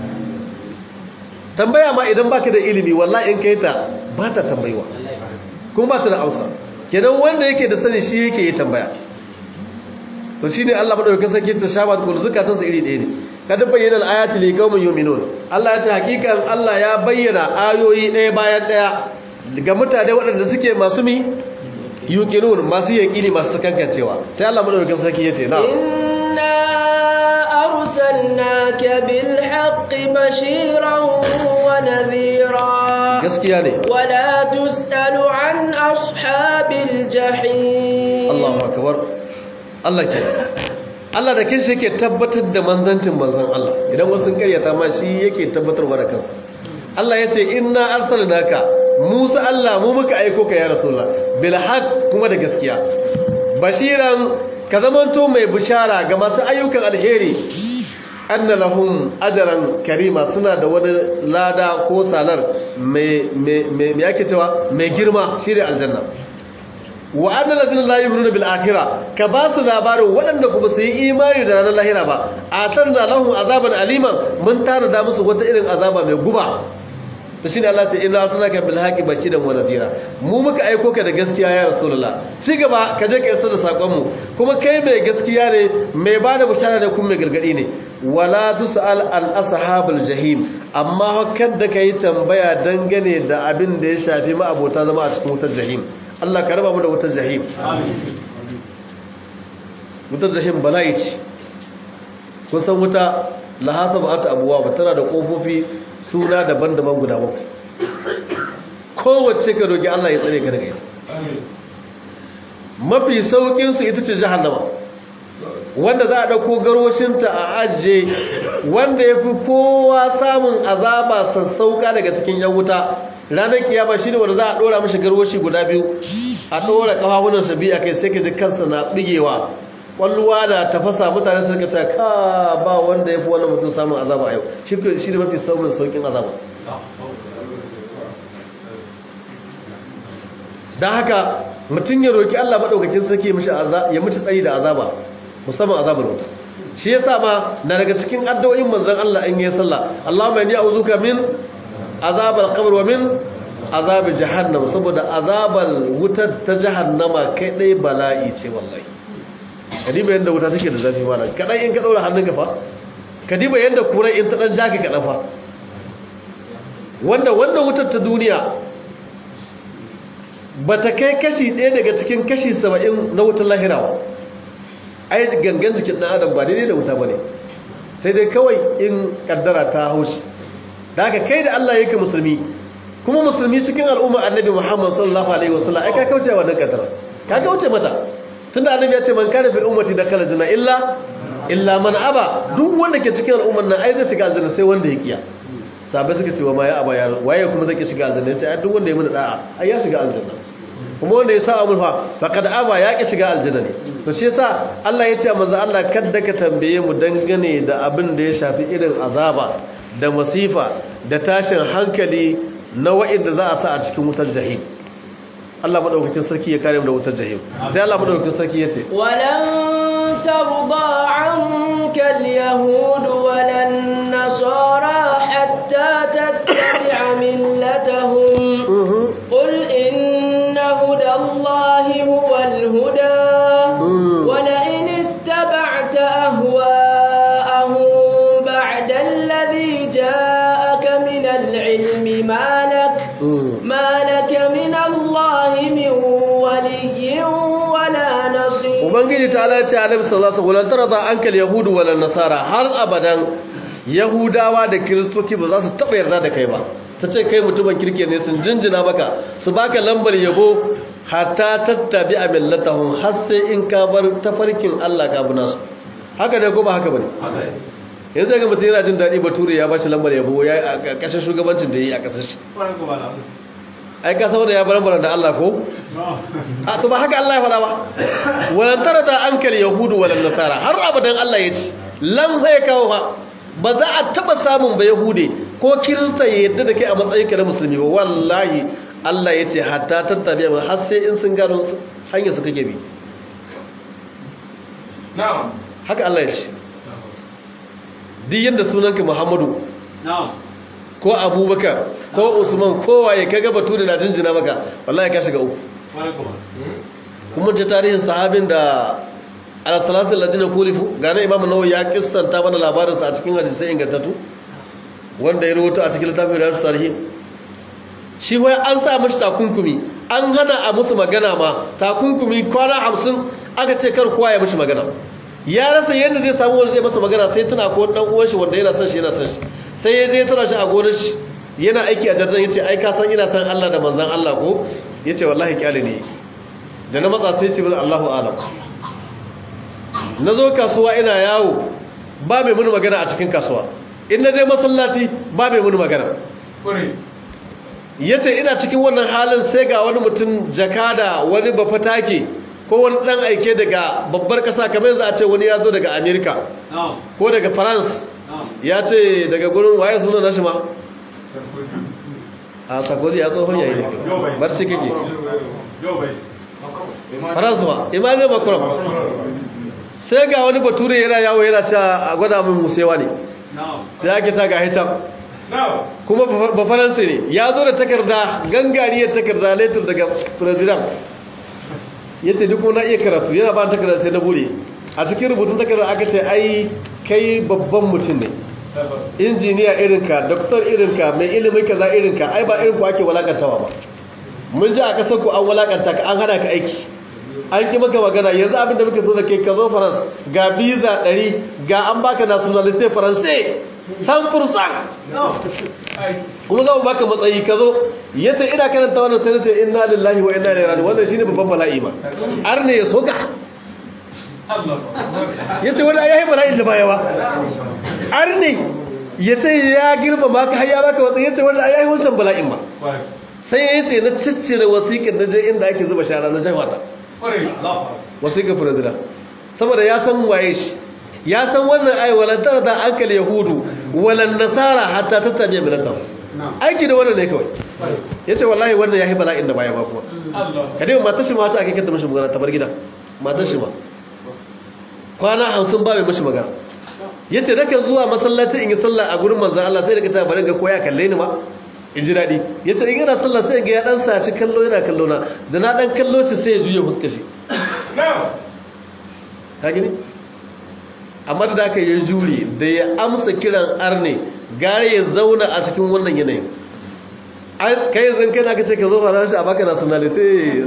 tambaya ma idan baka da ilimi wallahi in kai ta ba ta tambayiwa kuma ba ta da amsa kenan wanda yake da sani shi yake yi tambaya to shine Allah madaukakin sarki ta shabat kul zakatansa iri ɗaya ne kada bayyana al-ayati li qaumin yu'minun Allah ya ce hakikan Allah ya bayyana ayoyi ɗaya bayan ɗaya ga mutane waɗanda suke masu mi yuqinun masu yaqini masu kankancewa sai Allah madaukakin sarki yace na inna arsalnaka bil haqqi bashiran wa nadhira gaskiya ne wala tusalu an ashabil jahim Allahu akbar Allah ke Allah da kanshi yake tabbatar da manzancin manzon Allah idan wasu sun karyata ma shi yake tabbatarwa da kansa Allah yace inna arsalnaka Musa Allah mu muka aiko ka ya Rasulullah bil haqq kuma da gaskiya bashiran ka zamanto mai bishara ga masu ayyukan alheri anna lahum ajran karima suna da wani lada ko salar mai mai mai yake cewa mai girma shine aljanna wa anna ladina la yu'minuna bil akhirah ka ba su labarin waɗanda kuma su yi imani da ranar lahira ba atanna lahum azaban aliman mun tara da musu wata irin azaba mai guba to shine Allah ce inna arsalnaka bil haqqi bashiran wa nadhira mu muka aiko ka da gaskiya ya rasulullah ci gaba ka je ka isar da sakon mu kuma kai mai gaskiya ne mai bada bishara ne kuma mai gargadi ne wala tusal an ashabul jahim amma kada kai tambaya dangane da abin da ya shafi ma abota zama a cikin wutar jahim Allah ka raba mu da wutar jahim amin wutar jahim bala'i ce kun san wuta lahasa ba ta abuwa ba tana da kofofi suna daban-daban guda bakwai kowace ka roki Allah ya tsare ka daga ita mafi saukin su ita ce jahannama wanda za a dauko garwashinta a ajiye wanda yafi kowa samun azaba sassauka daga cikin yan wuta ranar kiyama shine wanda za a dora mishi garwashi guda biyu a dora kafafunan sa biyu akai sai ka ji kansa na bigewa kwalluwa da tafasa mutane sun kace ka ba wanda yafi wannan mutum samun azaba a yau shi shi ne mafi saukin saukin azaba dan haka mutum ya roki Allah madaukakin sarki mishi azaba ya mutu tsayi da azaba musamman azabar wuta shi yasa ma na daga cikin addu'o'in manzon Allah in yayi sallah Allahumma inni a'udhuka min azabal qabr wa min azab jahannam saboda azabal wutar ta jahannama kai dai bala'i ce wallahi kadiba yanda wuta take da zafi malam kadai in ka daura hannunka fa kadiba yanda kura in ta dan jaka kadan fa wanda wannan wutar ta duniya bata kai kashi ɗaya daga cikin kashi saba'in na wutar lahirawa ai gangan jikin dan adam ba daidai da wuta bane sai dai kawai in kaddara ta haushi da haka kai da Allah yake musulmi kuma musulmi cikin al'umma annabi Muhammad sallallahu alaihi wasallam ai ka kauce wa wannan kaddara ka kauce mata tunda annabi ya ce man kana fil ummati dakhala janna illa illa man aba duk wanda ke cikin al'umman nan ai zai shiga aljanna sai wanda ya kiya sabai suka ce wa ma ya aba ya waye kuma zai shiga aljanna yace ai duk wanda ya mun da'a ai ya shiga aljanna kuma wanda ya sa amul fa faqad aba ya ki shiga aljanna ne to shi yasa Allah ya ce manzo Allah kadda ka tambaye mu dangane da abin da ya shafi irin azaba da masifa da tashin hankali na wa'inda za a sa a cikin wutar jahim Allah madaukakin sarki ya kare mu da wutar jahim sai Allah madaukakin sarki ya ce walan tarda anka alyahud walan nasara hatta tattabi'a millatahum qul inna hudallahi huwal huda wala in ittaba'ta ahwa'ahum ba'da alladhi ja'aka min al-'ilmi ma lak ma lak min Allahi min waliyyin wala nasir ubangiji ta Allah ya ce Annabi sallallahu alaihi wasallam tarada ankal yahudu wala nasara har abadan yahudawa da kristoci ba za su taba yarda da kai ba tace kai mutumin kirke ne sun jinjina maka su baka lambar yabo hatta tattabi a millatahum har sai in ka bar tafarkin Allah ka bi nasu haka ne ko ba haka bane yanzu ga mutum yana jin daɗi bature ya bashi lambar yabo ya a ƙarƙashin shugabancin da ya yi a ƙasar shi ai ka saboda ya baran da Allah ko a to ba haka Allah ya faɗa ba walan tarada ankal yahudu walan nasara har abadan Allah ya ce lan sai kawo fa ba za a taba samun ba yahude ko kirista ya yadda da kai a matsayin ka na musulmi ba wallahi Allah ya ce hatta tattabi'a har sai in sun gano hanyar su kake bi na'am haka Allah ya ce duk yanda sunanka Muhammadu na'am ko Abubakar ko Usman ko waye kaga bature na jinjina maka wallahi ka shiga uku kuma ta tarihin sahabin da al-salatu alladhina kulifu gane Imam Nawawi ya kissanta mana labarin sa a cikin hadisi ingantattu wanda ya rawaito a cikin littafin Riyadus Salihin shi wai an sa mashi takunkumi an hana a musu magana ma takunkumi kwana hamsin aka ce kar kowa ya mishi magana ya rasa yadda zai samu wanda zai masa magana sai tana ko dan uwan shi wanda yana son shi yana son shi sai ya je tana shi a gonar shi yana aiki a jardan yace ai ka san ina san Allah da manzon Allah ko yace wallahi kyale ne da na matsa sai ya ce bil Allahu a'lam nazo kasuwa ina yawo ba mai mun magana a cikin kasuwa in na je masallaci ba mai mun magana yace ina cikin wannan halin sai ga wani mutum jakada wani bafatake ko wani dan aike daga babbar kasa kamar yanzu a ce wani ya zo daga America ko daga France ya ce daga gurin waye sunan nashi ma a Sarkozy ya tsohon yayi ne bar shi kake France ba Emmanuel Macron sai ga wani bature yana yawo yana cewa a gwada mun musewa ne sai ake ta ga hitam kuma ba faransa ne ya zo da takarda gangariyar takarda letter daga president ya ce duk wani iya karatu yana ba takarda sai na bude a cikin rubutun takarda aka ce ai kai babban mutum ne injiniya irinka doktor irinka mai ilimin kaza irinka ai ba irinku ake walakantawa ba mun ji a kasar ku an walakanta ka an hana ka aiki an ki maka magana yanzu abinda muke so da kai ka zo France ga visa ɗari ga an baka nationality français san fursan kuma za mu baka matsayi ka zo ya ce ina karanta wannan sai ce inna lillahi wa inna ilaihi raji'un wannan shine babban bala'i ma har ne ya soka ya ce wani ayayi bala'in da baya ba har ne ya ce ya girma maka har ya baka matsayi ya ce wani ayayi wancan bala'in ba sai ya ce na ciccire wasiƙar na je inda ake zuba shara na jawata wasiƙar firazila saboda ya san waye shi ya san wannan ayi walantar da ankal yahudu walan nasara hatta tattabi'a millata aiki da wannan ne kawai yace wallahi wannan yayi bala'in da baya ba kuma kadai matar shi ma ta ake kanta mishi magana ta bar gida matar shi ma kwana hamsin ba mai mishi magana yace nake zuwa masallaci in yi sallah a gurin manzon Allah sai daga ta bari ga koya kalle ni ma in ji dadi yace in yana sallah sai ga ya dan saci kallo yana kallo na da na dan kallo shi sai ya juye fuskar shi ka gani amma da aka yi juri da ya amsa kiran arne gare ya zauna a cikin wannan yanayin kai yanzu kai na kace ka zo faransa a baka nationality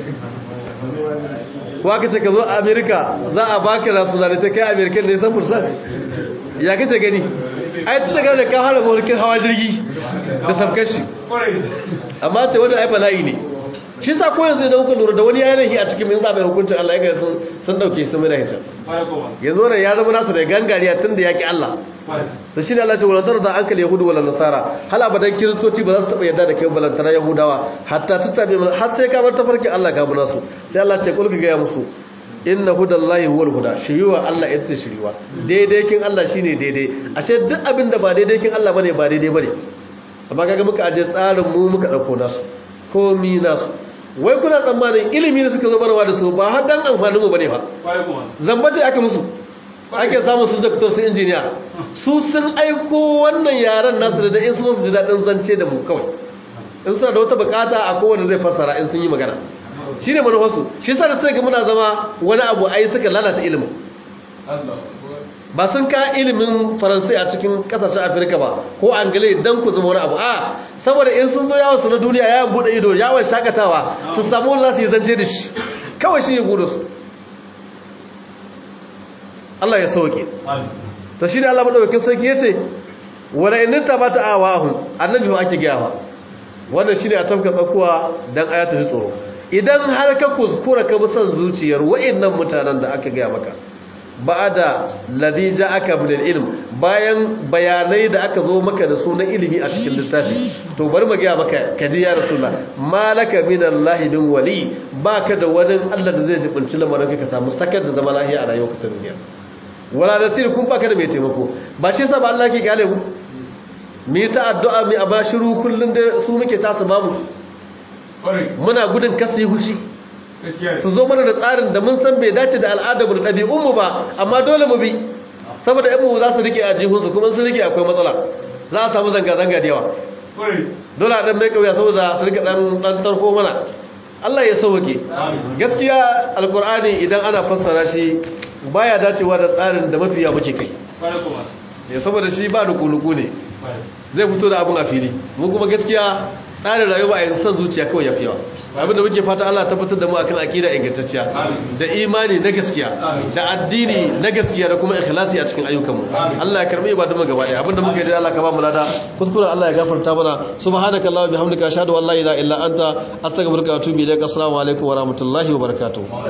ko aka ce ka zo america za a baka nationality kai american ne san fursan ya kace gani ai ta ga da ka fara mulkin hawa jirgi da sabkar shi amma ce wani ai bala'i ne shi sa ko yanzu idan kuka lura da wani yanayi a cikin min zaɓe hukuncin Allah ya ga sun sun dauke su mai hijab yanzu wannan ya zama nasu da gangariya tunda yaki Allah to shine Allah ya ce wala darda ankal yahudu wala nasara hal abadan kiristoci ba za su taba yarda da kai balantana yahudawa hatta tattabe har sai ka bar tafarki Allah ka buna su sai Allah ya ce kulga ga musu inna hudallahi huwal huda shiriwa Allah ita ce shiriwa daidai kin Allah shine daidai ashe duk abin da ba daidai kin Allah bane ba daidai bane amma kaga muka aje tsarin mu muka dauko nasu komi nasu wai kuna tsammanin ilimi da suka zo barwa da su ba har dan amfanin mu bane ba zamba ce aka musu ake samun su doctor su engineer su sun aiko wannan yaran nasu da in su su ji dadin zance da mu kawai in suna da wata bukata a kowanne zai fassara in sun yi magana shine manufarsu shi yasa da sai ga muna zama wani abu ai suka lalata ilimin ba sun ka ilimin faransai a cikin kasashen afirka ba ko angale dan ku zama wani abu a saboda in sun zo yawon su na duniya yawon bude ido yawon shakatawa su samu wani za su yi zance da shi kawai shi ya gudu su Allah ya sauke ta shi ne Allah maɗaukakin sarki ya ce wani ininta ba ta awa annabi ba ake gyawa wannan shi ne a tafka tsakuwa don ayata shi tsoro idan har ka kuskura ka bi son zuciyar wa'annan mutanen da aka gaya maka ba'ada ladhi ja'aka bil ilm bayan bayanai da aka zo maka da su na ilimi a cikin littafi to bari mu ga maka kaji ya rasulullah malaka minallahi bin wali baka da wani Allah da zai jibinci lamarin ka samu sakar da zama lahiya a rayuwarka ta duniya wala nasir kun baka da mai taimako ba shi yasa ba Allah ke gale mu mu ta addu'a mu abashiru kullun da su muke tasu babu muna gudun kasi hushi su zo mana da tsarin da mun san bai dace da al'adarmu da ɗabi'unmu ba amma dole mu bi saboda yan za su rike a jihunsu kuma sun rike akwai matsala za a samu zanga-zanga da yawa dole a ɗan mai ƙauya saboda su rike ɗan tarko mana Allah ya sauke gaskiya alkur'ani idan ana fassara shi baya dacewa da tsarin da mafiya muke kai saboda shi ba nuku-nuku ne zai fito da abin a fili mu kuma gaskiya tsarin rayuwa a yanzu son zuciya kawai ya fi yawa abinda muke fata Allah tabbatar da mu akan akida ingantacciya da imani na gaskiya da addini na gaskiya da kuma ikhlasi a cikin ayyukanmu Allah ya karbi ibadun mu gaba daya abinda muke da Allah ka ba mu lada kuskure Allah ya gafarta mana subhanakallahumma bihamdika ashhadu an la ilaha illa anta astaghfiruka wa atubu ilaik assalamu alaikum wa rahmatullahi wa barakatuh